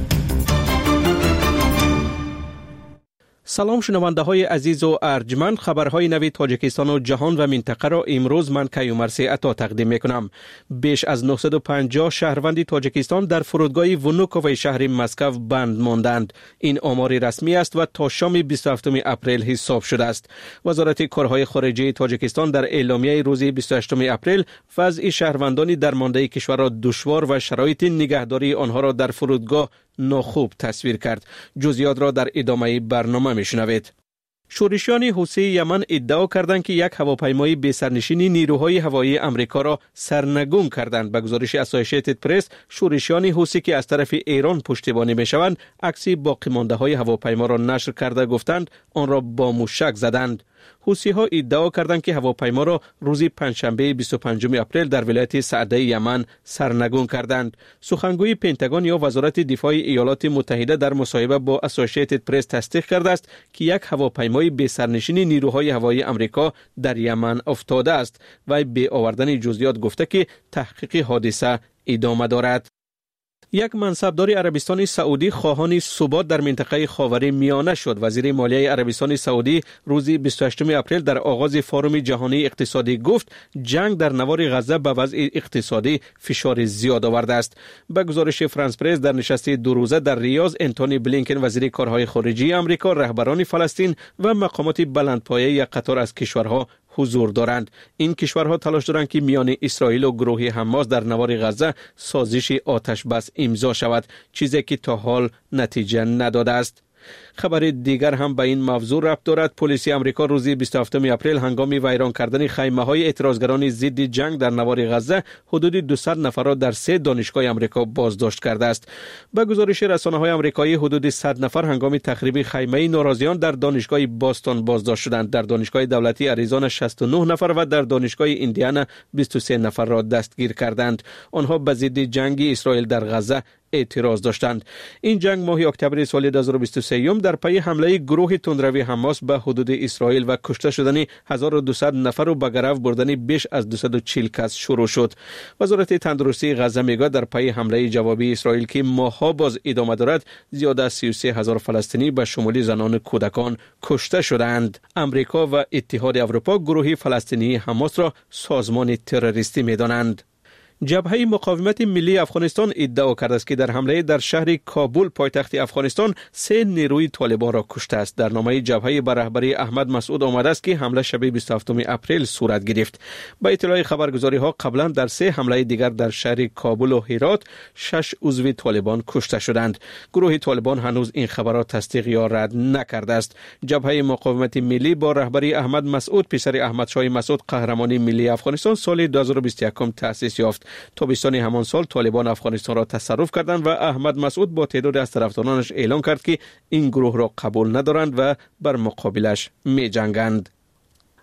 سلام شنونده های عزیز و ارجمند، خبرهای نوی تاجیکستان و جهان و منطقه را امروز من کیومرثی عطا تقدیم می کنم. بیش از نهصد و پنجاه شهروند تاجیکستان در فرودگاه ونوکوف شهر مسکو بند ماندند. این آمار رسمی است و تا شام بیست و هفتم اپریل حساب شده است. وزارت کارهای خارجه تاجیکستان در اعلامیه روز بیست و هشتم اپریل وضع شهروندان درمانده کشور را دشوار و شرایط نگهداری آنها را در فرودگاه ناخوب تصویر کرد. جزئیات را در ادامه برنامه میشنوید. شورشیان حوثی یمن ادعا کردند که یک هواپیمای بی سرنشینی نیروهای هوایی امریکا را سرنگون کردند. به گزارش اسوسییتد پرس، شورشیان حوثی که از طرف ایران پشتیبانی میشوند، عکس باقی مانده های هواپیما را نشر کرده گفتند آن را با موشک زدند. حوثی ها ادعا کردند که هواپیما را روز پنجشنبه بیست و پنجم اپریل در ولایت سعده یمن سرنگون کردند. سخنگوی پنتاگون یا وزارت دفاع ایالات متحده در مصاحبه با اسوسییتد پرس تصدیق کرده است که یک هواپیمای بی سرنشین نیروهای هوایی امریکا در یمن افتاده است و به آوردن جزئیات گفته که تحقیق حادثه ادامه دارد. یک منصبدار عربستان سعودی خواهان ثبات در منطقه خاور میانه شد. وزیر مالیه عربستان سعودی روز بیست و هشتم اپریل در آغاز فورم جهانی اقتصادی گفت جنگ در نوار غزه به وضع اقتصادی فشار زیاد آورده است. به گزارش فرانس پرس، در نشست دو روزه در ریاض، انتونی بلینکن وزیر کارهای خارجه آمریکا، رهبران فلسطین و مقامات بلندپایه یک قطار از کشورها حضور دارند. این کشورها تلاش دارند که میان اسرائیل و گروه حماس در نوار غزه سازش آتش بس امضا شود، چیزی که تا حال نتیجه نداده است. خبر دیگر هم به این موضوع ربط دارد. پلیس آمریکا روز بیست و هفتم اپریل هنگام ویران کردن خیمه‌های اعتراضگران ضد جنگ در نوار غزه حدود دویست نفر را در سه دانشگاه آمریکا بازداشت کرده است. به گزارش رسانه‌های آمریکایی حدود صد نفر هنگام تخریب خیمه ناراضیان در دانشگاه باستون بازداشت شدند. در دانشگاه دولتی اریزونا شصت و نه نفر و در دانشگاه ایندیانا بیست و سه نفر را دستگیر کردند. آنها به ضد جنگ اسرائیل در غزه اعتراض داشتند. این جنگ ماه اکتبر سال دو هزار و بیست و سه در پی حمله گروه تندروی حماس به حدود اسرائیل و کشته شدن هزار و دویست نفر و به گرو بردن بیش از دویست و چهل کس شروع شد. وزارت تندرستی غزه میگه در پی حمله جوابی اسرائیل که ماه‌ها باز ادامه دارد، زیاده از سی و سه هزار فلسطینی به شمول زنان و کودکان کشته شدند. امریکا و اتحاد اروپا گروه فلسطینی حماس را سازمان تروریستی می‌دانند. جبهه مقاومت ملی افغانستان ادعا کرده است که در حمله در شهر کابل پایتخت افغانستان سه نیروی طالبان را کشته است. در نامه جبهه به رهبری احمد مسعود آمده است که حمله شب بیست و هفتم اپریل صورت گرفت. با اطلاع خبرگزاری ها قبلا در سه حمله دیگر در شهر کابل و هرات شش عضو طالبان کشته شدند. گروه طالبان هنوز این خبرات تصدیق یا رد نکرده است. جبهه مقاومت ملی با رهبری احمد مسعود پسر احمد شاه مسعود قهرمان ملی افغانستان سال دو هزار و بیست و یک تأسیس یافت. تابستان همان سال طالبان افغانستان را تصرف کردند و احمد مسعود با تعداد از طرفدارانش اعلان کرد که این گروه را قبول ندارند و بر مقابلش می جنگند.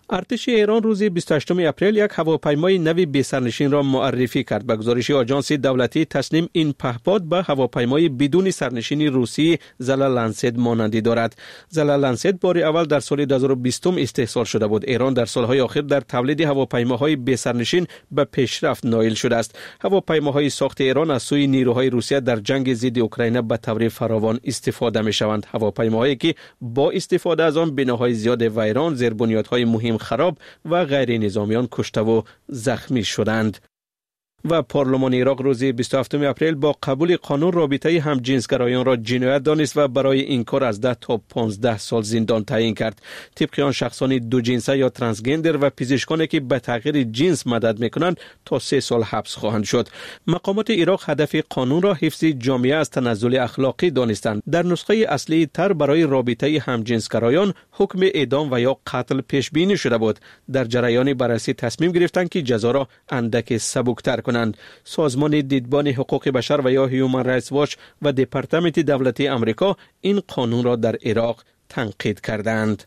ارتش ایران روز بیست و هشتم اپریل یک هواپیمای نوی بی‌سرنشین را معرفی کرد. به گزارش آژانس دولتی تسنیم، این پهپاد به هواپیمای بدون سرنشین روسی زلا لنسد مانندی دارد. زلا لنسد بار اول در سال دو هزار و بیست استحصال شده بود. ایران در سالهای اخیر در تولید هواپیماهای بی‌سرنشین به پیشرفت نائل شده است. هواپیماهای ساخت ایران از سوی نیروهای روسیه در جنگ ضد اوکراین به طور فراوان استفاده می شوند. هواپیماهایی که با استفاده از آن بناهای زیاد ویران، زیربنیادهای مهم خراب و غیر نظامیان کشته و زخمی شدند. و پارلمان عراق روز بیست و هفتم اپریل با قبول قانون رابطه همجنسگرایان را جنایت دانست و برای این کار از ده تا پانزده سال زندان تعیین کرد. طبق آن شخصان دو جنسه یا ترانسگندر و پزشکانی که به تغییر جنس مدد میکنند تا سه سال حبس خواهند شد. مقامات عراق هدف قانون را حفظ جامعه از تنزل اخلاقی دانستند. در نسخه اصلی تر برای رابطه همجنسگرایان حکم اعدام و یا قتل پیش بینی شده بود. در جریان بررسی تصمیم گرفتند که جزا را اندک سبکتر کنند. سازمان دیدبان حقوق بشر و یا هیومن رایتس واچ و دپارتمنت دولتی آمریکا این قانون را در عراق تنقید کردند.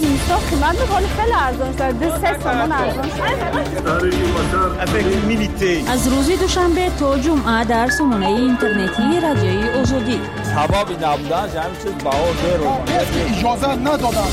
از روز دوشنبه تا جمعه در سامانه اینترنتی رادیوی آزادی. اجازه ندادن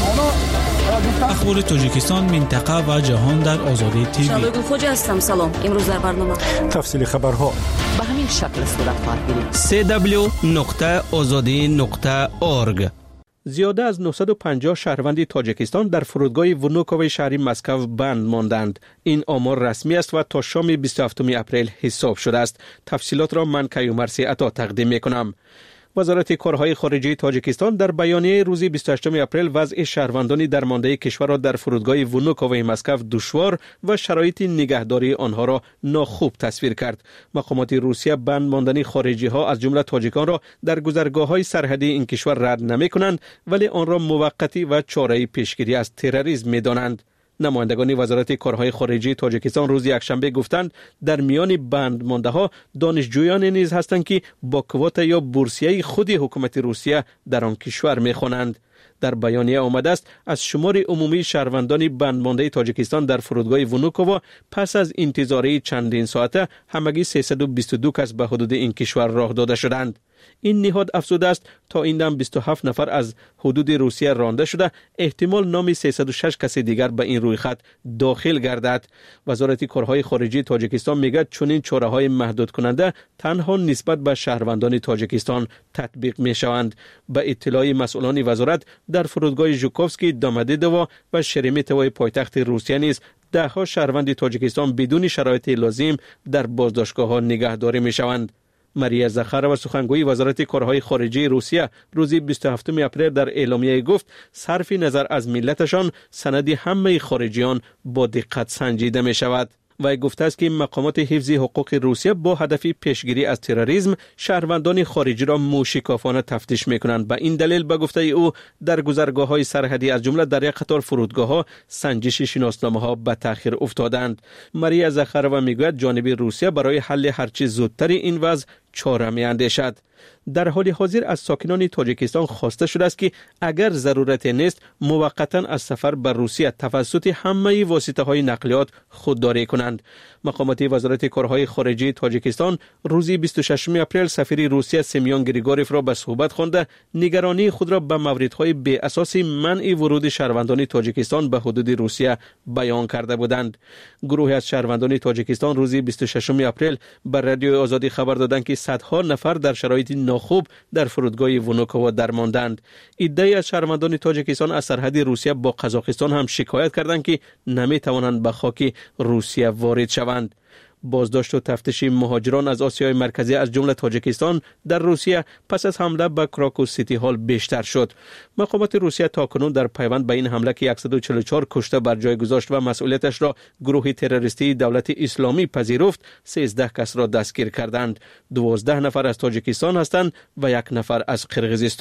اخبار تاجیکستان، منطقه و جهان در آزادی تیوی. شالوگو خوجا هستم. سلام. امروز در برنامه تفصیل خبرها به همین شکل صورت خواهد گرفت. دبلیو دبلیو دبلیو نقطه آزادی نقطه اورگ. زیاده از نهصد و پنجاه شهروند تاجیکستان در فرودگاه ونوکوو شهری مسکو بند ماندند. این آمار رسمی است و تا شام بیست و هفتم اپریل حساب شده است. تفصیلات را من کیومرثی عطا تقدیم میکنم. وزارت کارهای خارجه تاجیکستان در بیانیه روز بیست و هشتم اپریل وضع شهروندان درمانده کشور را در فرودگاه ونوکوو مسکو دشوار و شرایط نگهداری آنها را ناخوب تصویر کرد. مقامات روسیه بند ماندن خارجی ها از جمله تاجیکان را در گذرگاه‌های سرحدی این کشور رد نمی‌کنند، ولی آن را موقتی و چاره‌ای پیشگیری از تروریسم می‌دانند. نمایندگان وزارت کارهای خارجه تاجیکستان روز یکشنبه گفتند در میان بند مانده ها دانشجویان نیز هستند که با کوتا یا بورسیه خود حکومت روسیه در آن کشور می‌خوانند. در بیانیه آمده است از شمار عمومی شهروندان بند مانده تاجیکستان در فرودگاه ونوکوو پس از انتظاری چندین ساعته همگی سیصد و بیست و دو کس به حدود این کشور راه داده شدند. این نهاد افزوده است تا این دم بیست و هفت نفر از حدود روسیه رانده شده، احتمال نام سیصد و شش کس دیگر به این رویخط داخل گردد. وزارت کارهای خارجه تاجیکستان میگه چنین چاره‌های محدود کننده تنها نسبت به شهروندان تاجیکستان تطبیق میشوند. به اطلاع مسئولان وزارت در فرودگاه ژوکوفسکی، دامدیدوو و شرمیتوو پایتخت روسیه نیز ده ها شهروند تاجیکستان بدون شرایط لازم در بازداشتگاه‌ها نگهداری میشوند. ماریا زخارova سخنگوی وزارت کارهای خارجه روسیه روز بیست و هفتم اپریل در اعلامیه گفت صرف نظر از ملتشان سند همه خارجیان با دقت سنجیده می شود. و گفته است که مقامات حفظ حقوق روسیه با هدف پیشگیری از تروریسم شهروندان خارجی را موشکافانه تفتیش میکنند. به این دلیل به گفته او در گذرگاه‌های سرحدی از جمله در یک قطار فرودگاه‌ها سنجش شناسنامه‌ها به تأخیر افتادند. ماریا زخارova میگوید جانب روسیه برای حل هرچه زودتر این وضع چاره می‌اندیشد. در حال حاضر از ساکنان تاجیکستان خواسته شده است که اگر ضرورت نیست موقتا از سفر به روسیه توسط همه واسطه‌های نقلیات خودداری کنند. مقامات وزارت کارهای خارجه تاجیکستان روز بیست و ششم اپریل سفیر روسیه سمیون گریگوروف را به صحبت خوانده نگرانی خود را به موردهای بی اساس منع ورود شهروندان تاجیکستان به حدود روسیه بیان کرده بودند. گروهی از شهروندان تاجیکستان روز بیست و ششم اپریل بر رادیوی آزادی خبر دادند که صدها نفر در شرایط ناخوب در فرودگاه ونوکوو درماندند. عده‌ای از شهروندان تاجیکستان از سرحد روسیه با قزاقستان هم شکایت کردند که نمی توانند به خاک روسیه وارد شوند. بازداشت و تفتیش مهاجران از آسیای مرکزی از جمله تاجیکستان در روسیه پس از حمله به کراکو سیتی هال بیشتر شد. مقامات روسیه تاکنون در پیوند به این حمله که صد و چهل و چهار کشته بر جای گذاشت و مسئولیتش را گروه تروریستی دولت اسلامی پذیرفت، سیزده کس را دستگیر کردند. دوازده نفر از تاجیکستان هستند و یک نفر از قرقیزستان.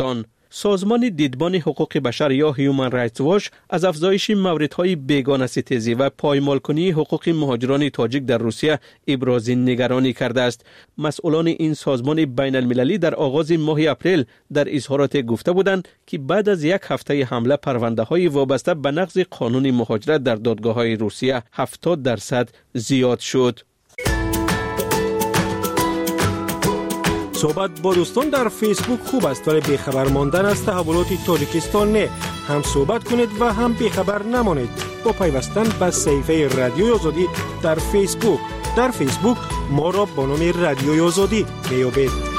سازمان دیدبان حقوق بشر یا هیومن رایتس واچ از افزایش موردهای بیگانه‌ستیزی و پایمالکنی حقوق مهاجران تاجیک در روسیه ابراز نگرانی کرده است. مسئولان این سازمان بین المللی در آغاز ماه اپریل در اظهارات گفته بودند که بعد از یک هفته حمله پرونده‌های وابسته به نقض قانون مهاجرت در دادگاه‌های روسیه هفتاد درصد زیاد شد. صحبت با دوستان در فیسبوک خوب است ولی بیخبر ماندن از تحولات تاجیکستان نه. هم صحبت کنید و هم بیخبر نمانید با پیوستن به صفحه رادیوی آزادی در فیسبوک. در فیسبوک ما را با نام رادیوی آزادی میابید.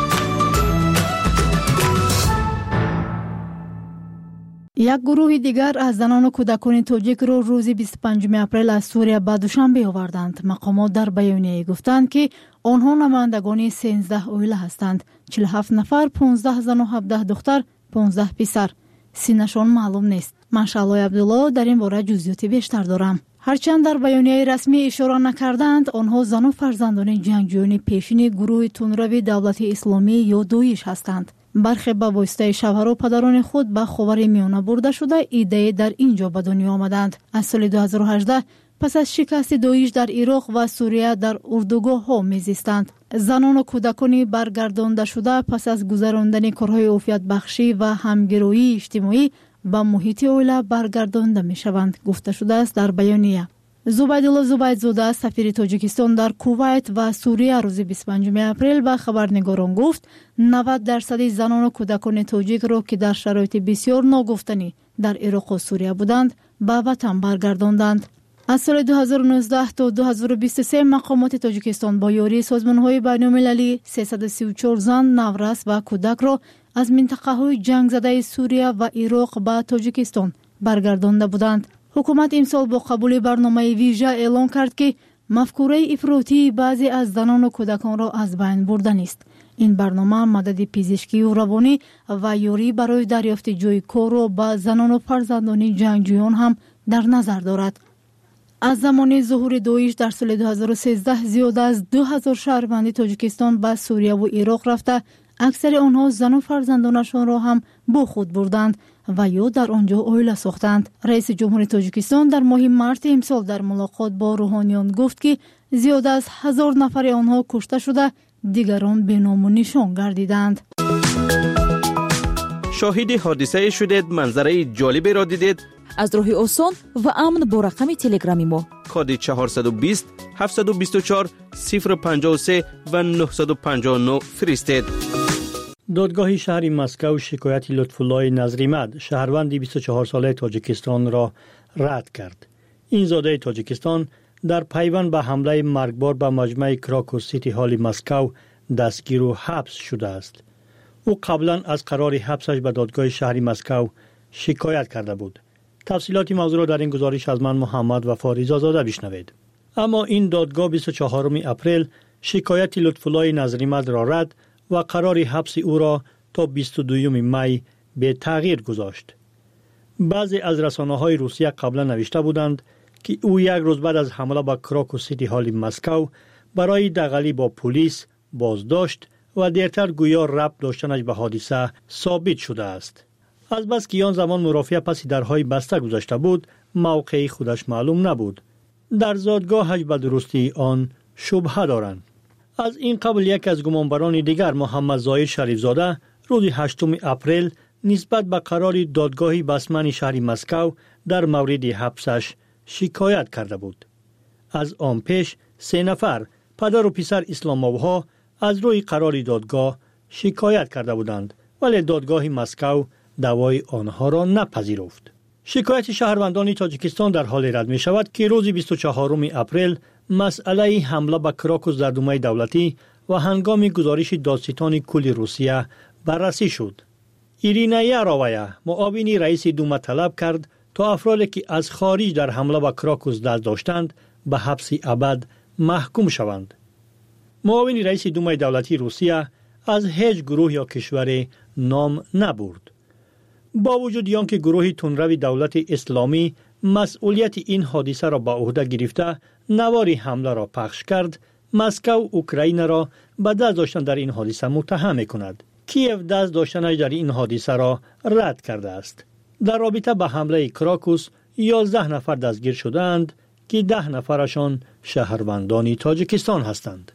یک گروه دیگر از زنان و کودکان تاجیک را روز بیست و پنجم اپریل از سوریه به دوشنبه آوردند. مقامات در بیانیه گفتند که آنها نمایندگان سیزده عائله هستند. چهل و هفت نفر، پانزده زن و هفده دختر، پانزده پسر. سینشان معلوم نیست. من شعلای عبدالله در این باره جزئیات بیشتر دارم. هرچند در بیانیه رسمی اشاره نکردند، آنها زن و فرزندان جنگجویان پیشین گروه تندروی دولت اسلامی یا داعش هستند. برخی به واسطه شوهر و پدران خود به خاور میانه برده شده ایده در اینجا به دنیا آمدند. از سال دو هزار و هجده پس از شکست داعش در عراق و سوریه در اردوگاه ها میزیستند. زنان و کودکان برگردانده شده پس از گذراندن کارهای عافیت بخشی و همگرایی اجتماعی به محیط عائله برگردانده می شوند گفته شده است در بیانیه. زبیدالله زبیدزاده سفیر تاجیکستان در کویت و سوریه روز بیست و پنجم اپریل به خبرنگاران گفت نود درصد زنان و کودکان تاجیک را که در شرایط بسیار ناگفتنی در عراق و سوریه بودند به وطن برگرداندند. از سال دو هزار و نوزده تا دو هزار و بیست و سه مقامات تاجیکستان با یاری سازمان‌های بین‌المللی سیصد و سی و چهار زن، نورس و کودک را از منطقه‌های جنگ زده سوریه و عراق به تاجیکستان برگردانده بودند. حکومت امسال با قبول برنامه ویژه اعلام کرد که مفکوره افراطی بعضی از زنان و کودکان را از بین بردن است. این برنامه مدد پزشکی و روانی و یاری برای دریافت جای کار را به زنان و فرزندان جنگجویان هم در نظر دارد. از زمان ظهور داعش در سال دو هزار و سیزده زیاد از دو هزار شهروند تاجیکستان به سوریه و عراق رفته، اکثر آنها زن و فرزندانشان را هم با خود بردند و یا در آنجا عائله ساختند. رئیس جمهور تاجیکستان در ماه مارس امسال در ملاقات با روحانیان گفت که زیاد از هزار نفر آنها کشته شده، دیگران به نام و نشان گردیدند. شاهد حادثه شدید، منظره جالبی را دیدید؟ از راه آسان و امن با رقم تلگرامی ما کد چهارصد و بیست هفتصد و بیست و چهار صفر پنجاه و سه و نهصد و پنجاه و نه فرستید. دادگاه شهر مسکو شکایت لطف‌الله نظریمد شهروند بیست و چهار ساله تاجیکستان را رد کرد. این زاده تاجیکستان در پیوند به حمله مرگبار به مجمع کراکوس سیتی هال مسکو دستگیر و حبس شده است. او قبلا از قرار حبسش به دادگاه شهر مسکو شکایت کرده بود. تفصیلات موضوع را در این گزارش از من محمد وفا رضازاده بشنوید. اما این دادگاه بیست و چهارم اپریل شکایت لطف‌الله نظریمد را رد و قرار حبس او را تا بیست و دوم می به تغییر گذاشت. بعضی از رسانه‌های روسیه قبلا نوشته بودند که او یک روز بعد از حمله به کراکوس سیتی هال مسکو برای دغلی با پلیس بازداشت و دیرتر گویا ربط داشتنش به حادثه ثابت شده است. از بس که آن زمان مرافعه پس درهای بسته گذاشته بود، موقع خودش معلوم نبود. در زادگاهش به درستی آن شبهه دارند. از این قبل یک از گمانبران دیگر محمد زاهد شریفزاده روز هشتم اپریل نسبت به قرار دادگاه بسمن شهر مسکو در مورد حبسش شکایت کرده بود. از آن پیش سه نفر پدر و پسر اسلام‌آبادها از روی قرار دادگاه شکایت کرده بودند، ولی دادگاه مسکو دعوای آنها را نپذیرفت. شکایت شهروندان تاجیکستان در حال رد می شود که روز بیست و چهارم اپریل مسئله حمله به کراکوس در دومه دولتی و هنگام گزارش دادستان کل روسیه بررسی شد. ایرینا یارووایا معاون رئیس دوما طلب کرد تا افرادی که از خارج در حمله به کراکوس دست داشتند به حبس ابد محکوم شوند. معاون رئیس دومه دولتی روسیه از هیچ گروه یا کشور نام نبرد. با وجود آنکه گروه تندرو دولت اسلامی مسئولیت این حادثه را به عهده گرفته نوار حمله را پخش کرد، مسکو اوکراین را به دست داشتن در این حادثه متهم می‌کند. کیف دست داشتنش در این حادثه را رد کرده است. در رابطه با حمله کراکوس یازده نفر دستگیر شدند که ده نفرشان شهروندان تاجیکستان هستند.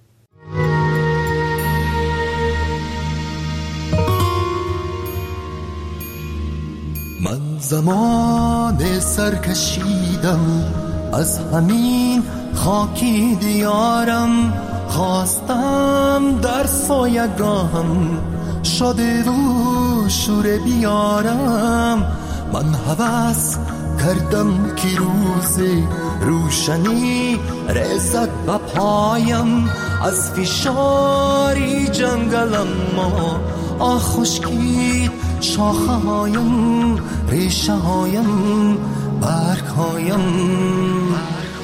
من زمان سرکشیدم از همین خاکی دیارم، خواستم در سایگاهم شده و شور بیارم. من هوس کردم که روز روشنی رسد به پایم، از فشاری جنگلم ما آه خشکید شاخه هایم، ریشه هایم، برگ هایم.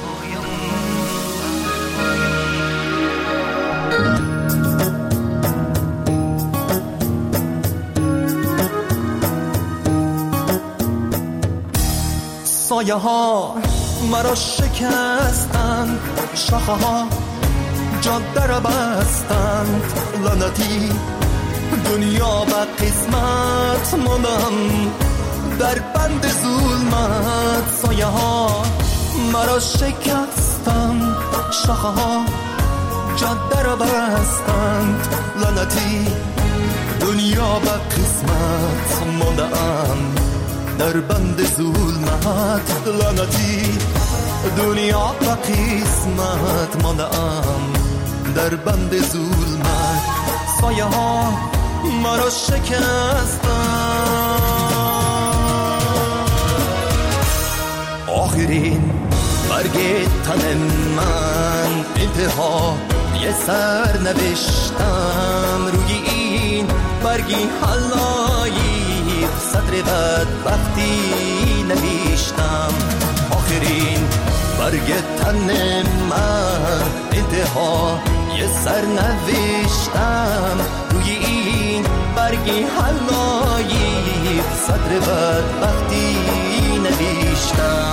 سایه ها مرا شکستند، شاخه ها جاده را بستند. لعنتی دنیا به قسمت ماندم در بند ظلمت. سایه ها مرا شکستند، شاخه ها جاده را بستند. لعنتی دنیا به قسمت ماندم در بند ظلمت. لعنتی دنیا به قسمت ماندم در بند ظلمت. سایه ها مرا شکستند. آخرین برگ تن من انتها یه سر نوشتم، روی این برگی حلایی سطر بدبختی نوشتم. آخرین برگ تن من انتها یه سر نوشتم، روی این برگی حلایی سطر بدبختی نوشتم.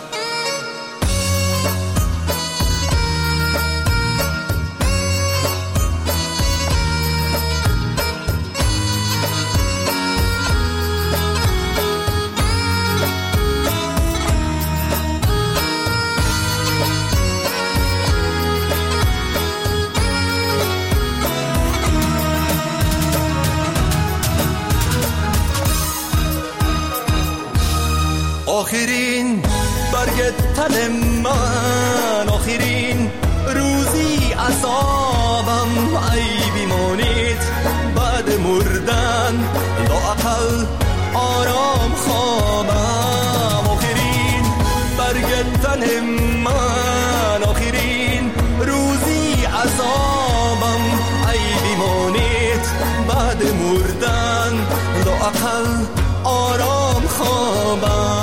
آخرین برگ تن من، آخرین روزی عذابم، ای بیمانید بعد مردن لااقل آرام خوابم. آخرین برگ تن من، آخرین روزی عذابم، ای بیمانید بعد مردن لااقل آرام خوابم.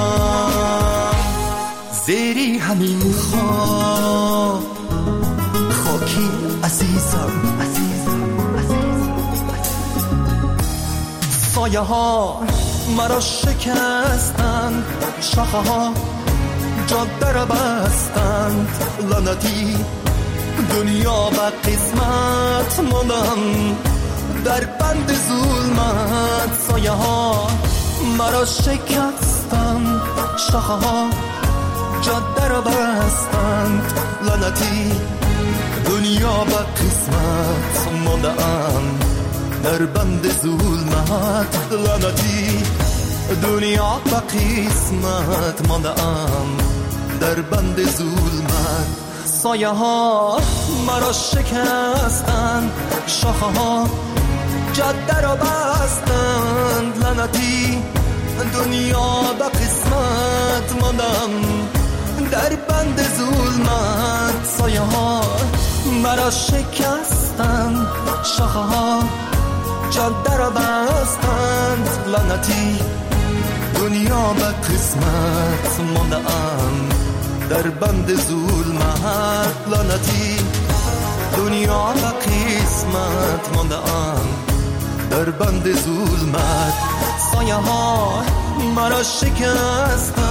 زیری همین خواب خاکی عزیزم، سایه ها مرا شکستند، شاخه ها جاده را بستند. لعنتی دنیا به قسمت ماندم در بند ظلمت. سایه ها مرا شکستند، شاخه ها جاده را بستند. لعنتی دنیا به قسمت ماندم در بند ظلمت. لعنتی دنیا به قسمت ماندم در بند ظلمت. سایه ها مرا شکستند، شاخه ها جاده را بستند. لعنتی دنیا به قسمت ماندم در بند ظلمت. سایه ها مرا شکستند، شاخه ها جاده را بستند. لعنتی دنیا به قسمت ماندم در بند ظلمت. لعنتی دنیا به قسمت ماندم در بند ظلمت. سایه ها مرا شکستند.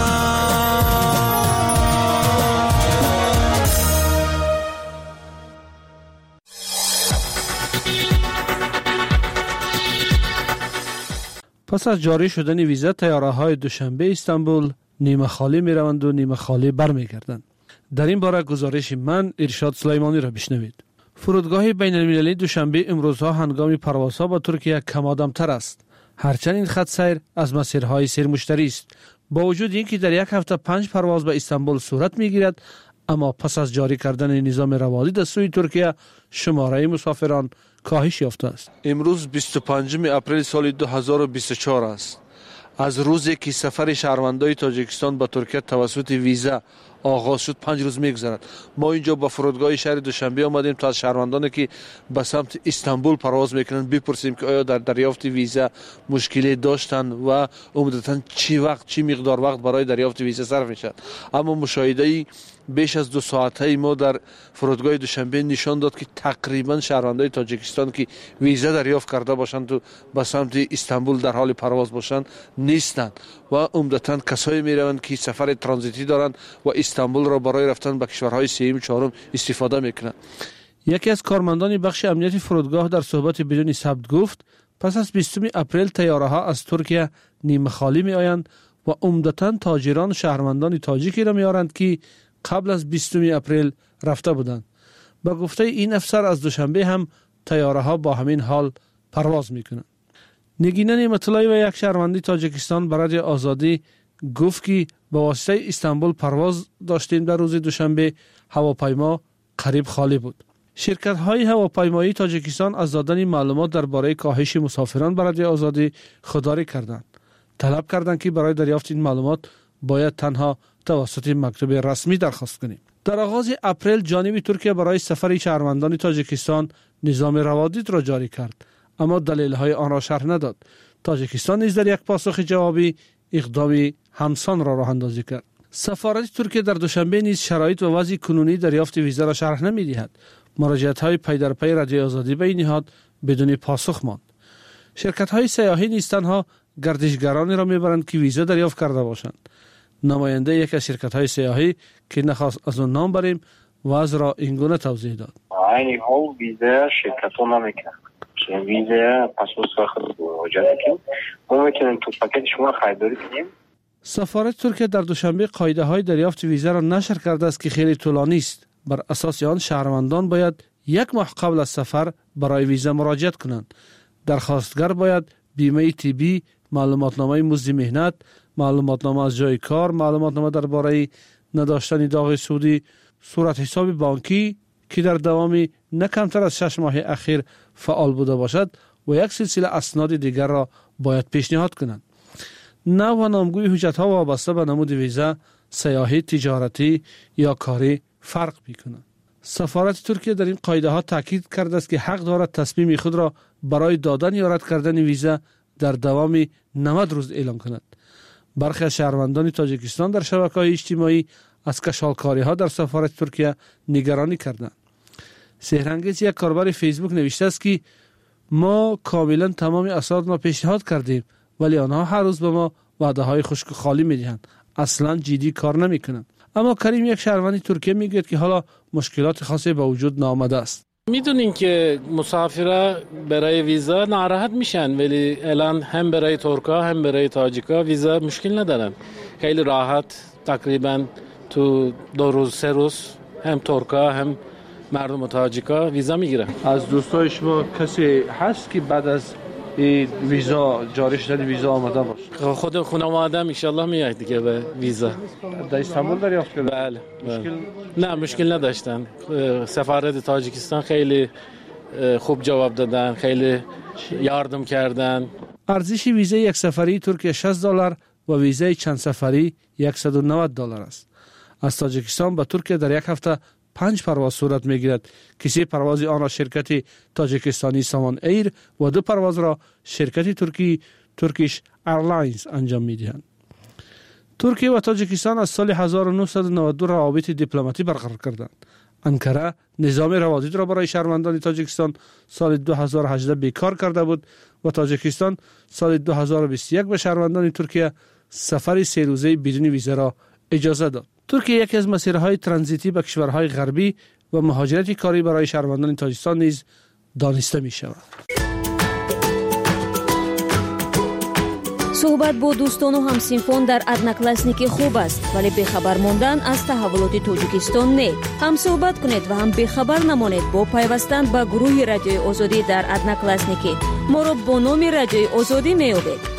پس از جاری شدن ویزا طیاره‌های دوشنبه استانبول نیمه خالی می روند و نیمه خالی برمیگردند. در این باره گزارش من ارشاد سلیمانی را بشنوید. فرودگاه بین المللی دوشنبه امروزها هنگام پروازها با ترکیه کم آدمتر است. هرچند این خط سیر از مسیرهای سیرمشتری است. با وجود اینکه در یک هفته پنج پرواز به استانبول صورت میگیرد، اما پس از جاری کردن نظام روادید از سوی ترکیه شماره مسافران کاهش یافته است. امروز بیست و پنجم اپریل سال دو هزار و بیست و چهار است. از روزی که سفر شهروندان تاجیکستان به ترکیه توسط ویزا آغاز شد پنج روز میگذرد. ما اینجا با فرودگاه شهر دوشنبه آمدیم تا از شهروندانی که به سمت استانبول پرواز میکنند بپرسیم که آیا در دریافت ویزا مشکلی داشتند و عمدتاً چی وقت چی مقدار وقت برای دریافت ویزا صرف میشد. اما مشاهده بیش از دو ساعته ما در فرودگاه دوشنبه نشان داد که تقریبا شهروندان تاجیکستان که ویزا دریافت کرده باشند و به سمت استانبول در حال پرواز باشند نیستند و عمدتاً کسایی میروند که سفر ترانزیتی دارند و استانبول را برای رفتن به کشورهای سوم چهارم استفاده میکنند. یکی از کارمندان بخش امنیتی فرودگاه در صحبت بدون ثبت گفت پس از بیستم اپریل طیاره ها از ترکیه نیمه خالی می آیند و عمدتاً تاجران و شهروندان تاجیکی را میارند که قبل از بیستم اپریل رفته بودند. با گفته این افسر از دوشنبه هم طیاره ها با همین حال پرواز میکنند. نگینه نعمت‌اللهی و یک شهروندی تاجیکستان برای آزادی گفت که به واسطه استانبول پرواز داشتیم در روز دوشنبه هواپیما قریب خالی بود. شرکت های هواپیمایی تاجیکستان از دادن معلومات درباره کاهش مسافران برای آزادی خودداری کردند. طلب کردند که برای دریافت این معلومات باید تنها توسط مکتوب رسمی درخواست کنیم. در آغاز اپریل جانب ترکیه برای سفر شهروندان تاجیکستان نظام روادید را جاری کرد، اما دلیل‌های آن را شرح نداد. تاجیکستان نیز در یک پاسخ جوابی اقدام همسان را راه اندازی کرد. سفارت ترکیه در دوشنبه نیز شرایط و وضع کنونی دریافت ویزا را شرح نمی‌دهد. مراجعت‌های پی در پی رادیو آزادی به این نهاد بدون پاسخ ماند. شرکت‌های سیاحی نیز تنها گردشگرانی را می‌برند که ویزا دریافت کرده باشند. نماینده یک از شرکت‌های سیاحی که نخواست از آن نام بریم وضع را اینگونه توضیح داد. این حال ویزا شرکت‌ها نمی‌کنند. ویزا پاسپورت خود مراجعه کنیم. ما می‌تونیم تو پاکت شما خریداری کنیم. سفارت ترکیه در دوشنبه قاعده‌های دریافت ویزا را نشر کرده است که خیلی طولانی است. بر اساس آن شهروندان باید یک ماه قبل از سفر برای ویزا مراجعه کنند. درخواستگر باید بیمه طبی، معلوماتنامه مزد مهنت، معلوماتنامه از جای کار، معلوماتنامه درباره نداشتن داغ سودی، صورت حساب بانکی که در دوام نه کمتر از شش ماه اخیر فعال بوده باشد و یک سلسله اسناد دیگر را باید پیشنهاد کنند. نوع و نامگوی حجت‌ها وابسته به نمود ویزا، سیاحی، تجارتی یا کاری فرق می‌کنند. سفارت ترکیه در این قاعده‌ها تاکید کرده است که حق دارد تصمیم خود را برای دادن یا رد کردن ویزا در دوام نود روز اعلام کند. برخی از شهروندان تاجیکستان در شبکه‌های اجتماعی از کشالکاری‌ها در سفارت ترکیه نگرانی کردند. سحرانگیز یک کاربر فیسبوک نوشته است که ما کاملا تمام اسناد را پیشنهاد کردیم ولی آنها هر روز به ما وعده‌های خشک و خالی می‌دهند. اصلا جدی کار نمی‌کنند. اما کریم یک شهروند ترکیه میگه که حالا مشکلات خاصی به وجود نآمده است. میدونین که مسافرا برای ویزا ناراحت میشن ولی الان هم برای ترکا هم برای تاجیکا ویزا مشکل ندارن. خیلی راحت تقریبا تو دو روز سه روز هم ترکا هم مردم تاجیکا ویزا میگیرن. از دوستای شما کسی هست که بعد از این ویزا جاری شدن ویزا آمده باشه؟ خود خانواده ان شاء الله میاد دیگه به ویزا. در استانبول دریافت کردن؟ بله. مشکل نه مشکل نداشتن. سفارت تاجیکستان خیلی خوب جواب دادن، خیلی یاردم کردن. ارزش ویزای یک سفری ترکیه شصت دلار و ویزای چند سفری صد و نود دلار است. از تاجیکستان به ترکیه در یک هفته پنج پرواز صورت میگیرد که سه پرواز آن را شرکت تاجیکستانی سامان ایر و دو پرواز را شرکت ترکی ترکیش ایرلاینز انجام میدهند. ترکیه و تاجیکستان از سال هزار و نهصد و نود و دو روابط دیپلماتی برقرار کردند. انکره نظام روادید را برای شهروندان تاجیکستان سال دو هزار و هجده بیکار کرده بود و تاجیکستان سال دو هزار و بیست و یک به شهروندان ترکیه سفر سه روزه بدون ویزا را اجازه داد. ترکیه یکی از مسیرهای ترانزیتی به کشورهای غربی و مهاجرت کاری برای شهروندان تاجیکستان نیز دانسته می شود. صحبت با دوستان و همسینفان در ادناکلاسنیکی خوب است، ولی بخبر ماندن از تحولات تاجیکستان نه. هم صحبت کنید و هم بخبر نمانید با پیوستن به گروه رادیوی آزادی در ادناکلاسنیکی. ما را با نام رادیوی آزادی می‌یابید.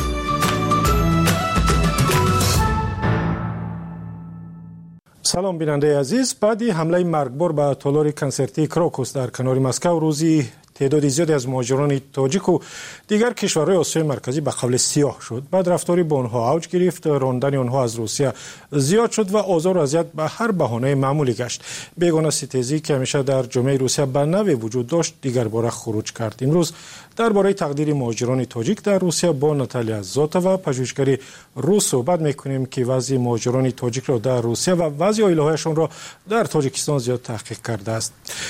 سلام بیننده عزیز. بعدی حمله مرگبار به تالار کنسرتی کراکوس در کنار مسکو روزی تعداد زیادی از مهاجران تاجیک و دیگر کشورهای آسیای مرکزی به قبل سیاه شد. بعد رفتاری با آنها اوج گرفت، راندن آنها از روسیه زیاد شد و آزار و اذیت به هر بهانه معمولی گشت. بیگانه ستیزی که همیشه در جامعه روسیه به نوی وجود داشت دیگر باره خروج کرد. امروز درباره تقدیر مهاجران تاجیک در روسیه با ناتالیا زاتووا پژوهشگر روس صحبت می‌کنیم که وضع مهاجران تاجیک را در روسیه و وضع عائله‌هایشان را در تاجیکستان زیاد تحقیق کرده است.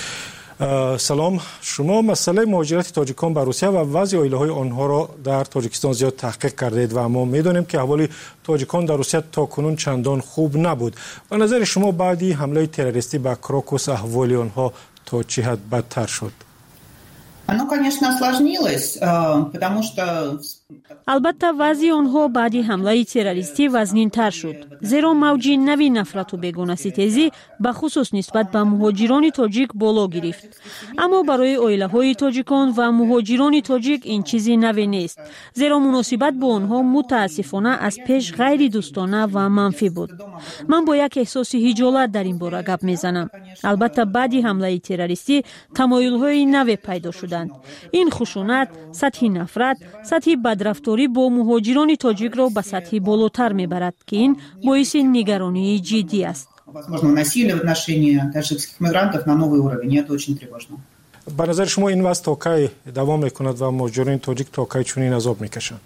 سلام، شما مسئله مهاجرت تاجیکان به روسیه و وضع عائله‌های آنها را در تاجیکستان زیاد تحقیق کردید و ما می‌دانیم که احوال تاجیکان در روسیه تاکنون چندان خوب نبود. به نظر شما بعدی حمله تروریستی به کراکوس احوال آنها تا چه حد بدتر شد؟ Оно, конечно, осложнилось, потому что البته وضع آنها بعد حمله تروریستی وزنین‌تر شد، زیرا موج نوی نفرت و بیگانه‌ستیزی به خصوص نسبت به مهاجران تاجیک بالا گرفت. اما برای عائله‌های تاجیکان و مهاجران تاجیک این چیزی نوی نیست، زیرا مناسبت با آنها متاسفانه از پیش غیر دوستانه و منفی بود. من با یک احساس خجالت در این باره گپ میزنم. البته بعد حمله تروریستی تمایل‌های نوی پیدا شدند. این خشونت، سطح نفرت، سطح بدرفتاری با مهاجران تاجیک را به سطح بالاتر میبرد که این باعث نگرانی جدی است. возможно насилие в отношении таджикских мигрантов на новый уровень, и это очень тревожно. به نظر شما این وضع تا کی دوام میکند و مهاجران تاجیک تا کی چنین عذاب میکشند؟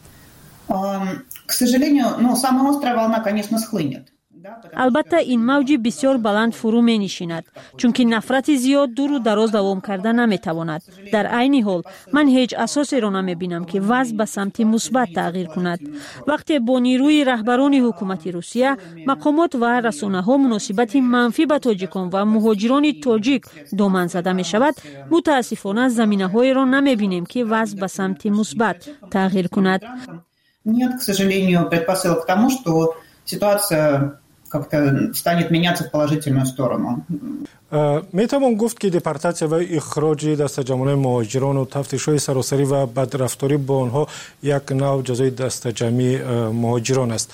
К сожалению, ну, самая острая волна, конечно, схлынет. البته این موج بسیار بلند فرو می نشیند، چون که نفرت زیاد دور و دراز دوام کرده نمی تواند. در عین حال من هیچ اساسی را نمی بینم که وضع به سمت مثبت تغییر کند. وقتی با نیروی رهبران حکومت روسیه، مقامات و رسانه ها مناسبت منفی به تاجیکان و مهاجران تاجیک دامن زده می شود، متاسفانه زمینه های را نمی بینیم که وضع به سمت مثبت تغییر کند. Нет, к сожалению, предпосылок к тому, что ситуация как-то станет меняться в положительную сторону. میتوان گفت که دپارتاسیا و اخراج دستجمعان مهاجران و تفتیش‌های سراسری و بدرفتاری با آنها یک نوع جزای دستجمعی مهاجران است.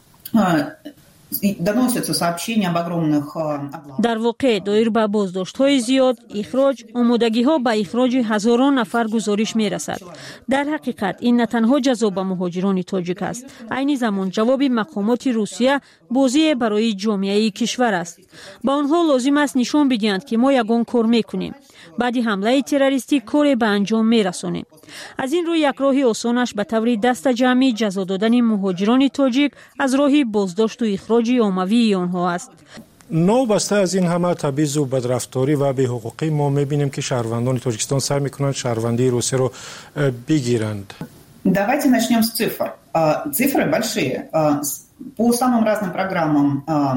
دانوسятся сообщения об огромных در واقع دایر به بازداشت‌های زیاد، اخراج، آمادگی‌ها به اخراج هزاران نفر گزارش می‌رسد. در حقیقت این نه تنها جزا به مهاجران تاجیک است، عین زمان جواب مقامات روسیه بازی برای جامعه کشور است. با آنها لازم است نشان بدهند که ما یگان کار می‌کنیم. بعد حمله تروریستی کار به انجام می‌رسانیم. از این روی یک راه آسانش به طور دست جمعی جزا دادن مهاجران تاجیک از راه بازداشت و اخراج عمومی آنها است. نوبسته از این همه تبعیض و بدرفتاری و بی‌حقوقی ما می‌بینیم که شهروندان تاجیکستان سعی می‌کنند شهروندی روسیه را بگیرند. Давайте начнем с цифр. Цифры большие. По самым разным программам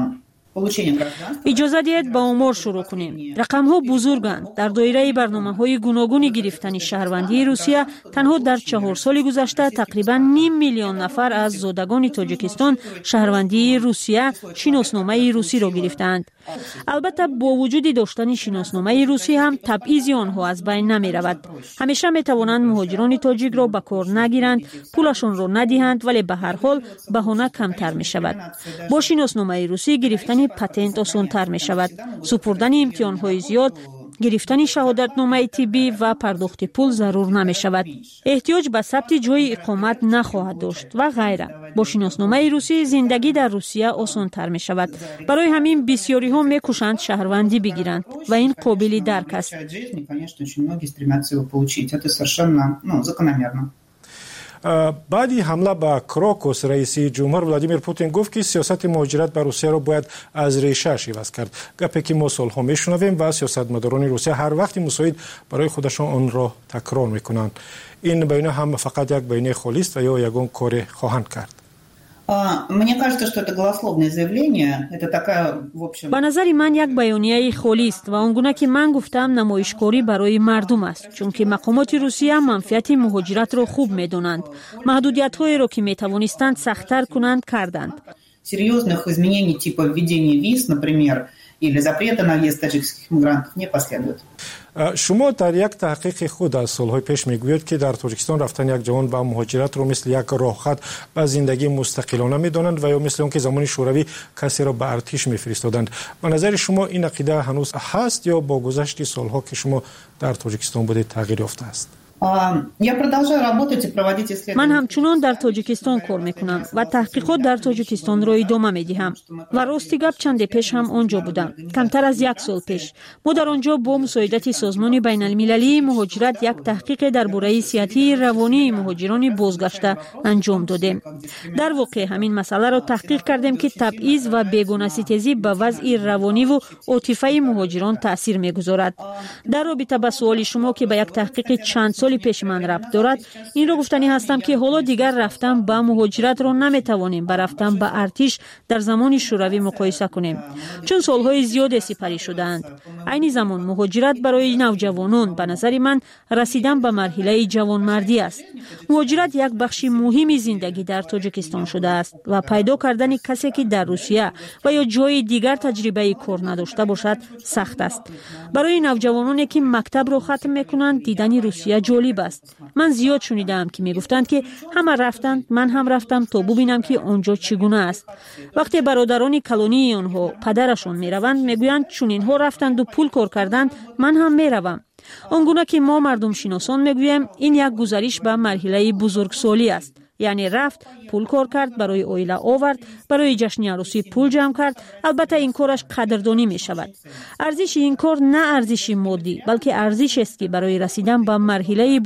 اجازه دهید با آمار شروع کنیم. رقم ها بزرگند. در دایره برنامه های گوناگون گرفتن شهروندی روسیه تنها در چهار سال گذشته تقریبا نیم میلیون نفر از زادگان تاجیکستان شهروندی روسیه شناسنامه روسی را گرفتند. البته با وجود داشتن شناسنامه روسی هم تبعیض آنها از بین نمی رود. همیشه می توانند مهاجران تاجیک را به کار نگیرند، پولشان را ندهند، ولی به هر حال بهانه کمتر می شود. با شناسنامه روسی گرفتن پتنت آسان‌تر می شود. سپردن امتحان‌های زیاد، گرفتن شهادتنامه طبی و پرداخت پول ضرور نمی شود. احتیاج به ثبت جای اقامت نخواهد داشت و غیره. با شناسنامه روسی زندگی در روسیه آسان‌تر می شود. برای همین بسیاری ها می کوشند شهروندی بگیرند و این قابل درک است. بعدی حمله به کراکوس رئیس جمهور ولادیمیر پوتین گفت که سیاست مهاجرت به روسیه را باید از ریشه عوض کرد. گپی که ما سالها میشنویم و سیاستمداران روسیه هر وقت مساعد برای خودشان آن را تکرار میکنند. این بیانیه هم فقط یک بیانیه خالی است و یا یگان کار خواهند کرد. Мне кажется, что это голословное заявление. Это такая, в общем... ба назари ман як баёнияи холист ва он гуна ки ман гуфтам намоишкорӣ барои мардум аст, чунки мақомоти Русия манфиати муҳоҷиратро хуб медонанд. Маҳдудиятҳоеро ки метавонистанд сахттар кунанд карданд. Серьезных изменений типа введения виз, например, или запрета на въезд таджикских мигрантов не последует. شما در یک تحقیق خود از سالهای پیش میگوید که در تاجیکستان رفتن یک جوان با مهاجرت رو مثل یک راهخط به زندگی مستقلانه میدانند و یا مثل اون که زمان شوروی کسی را به ارتش میفرستادند. به نظر شما این عقیده هنوز هست یا با گذشت سالها که شما در تاجیکستان بودید تغییر یافته است؟ Я продолжаю работать и проводить исследования. من همچنان در تاجیکستان کار میکنم و تحقیقات در تاجیکستان را ادامه میدهم و راستی گپ چند پیش هم آنجا بودم، کمتر از یک سال پیش. ما در آنجا با مساعدت سازمان بین المللی مهاجرت یک تحقیق درباره صحتی روانی مهاجران بازگشته انجام دادیم. در واقع همین مسئله را تحقیق کردیم که تبعیض و بیگانه‌ستیزی به وضع روانی و عاطفی مهاجران تاثیر میگذارد. در رابطه با سوال شما که به یک تحقیق چند سال پیش من ربط دارد، این رو گفتنی هستم که حالا دیگر رفتن با مهاجرت را نمیتوانیم با رفتن با ارتش در زمان شوروی مقایسه کنیم، چون سالهای زیاد سپری شدند. عین زمان مهاجرت برای نوجوانان به نظر من رسیدن به مرحله جوانمردی است. مهاجرت یک بخش مهمی زندگی در تاجیکستان شده است و پیدا کردن کسی که در روسیه و یا جای دیگر تجربه کار نداشته باشد سخت است. برای نوجوانانی که مکتب را ختم میکنند دیدن روسیه جالب است. من زیاد شنیدم که میگفتند که همه رفتند، من هم رفتم تا ببینم که آنجا چگونه است. وقتی برادران کلونی آنها پدرشون میروند میگویند چون اینها رفتند و پول کار کردند من هم میروم. آنگونه که ما مردم شناسان میگوییم این یک گزارش به مرحله بزرگسالی است. یعنی رفت، پول کار کرد، برای اویله آورد، برای جشن عروسی پول جمع کرد. البته این کارش قدردانی می شود. ارزش این کار نه ارزش مادی بلکه ارزش است که برای رسیدن به مرحله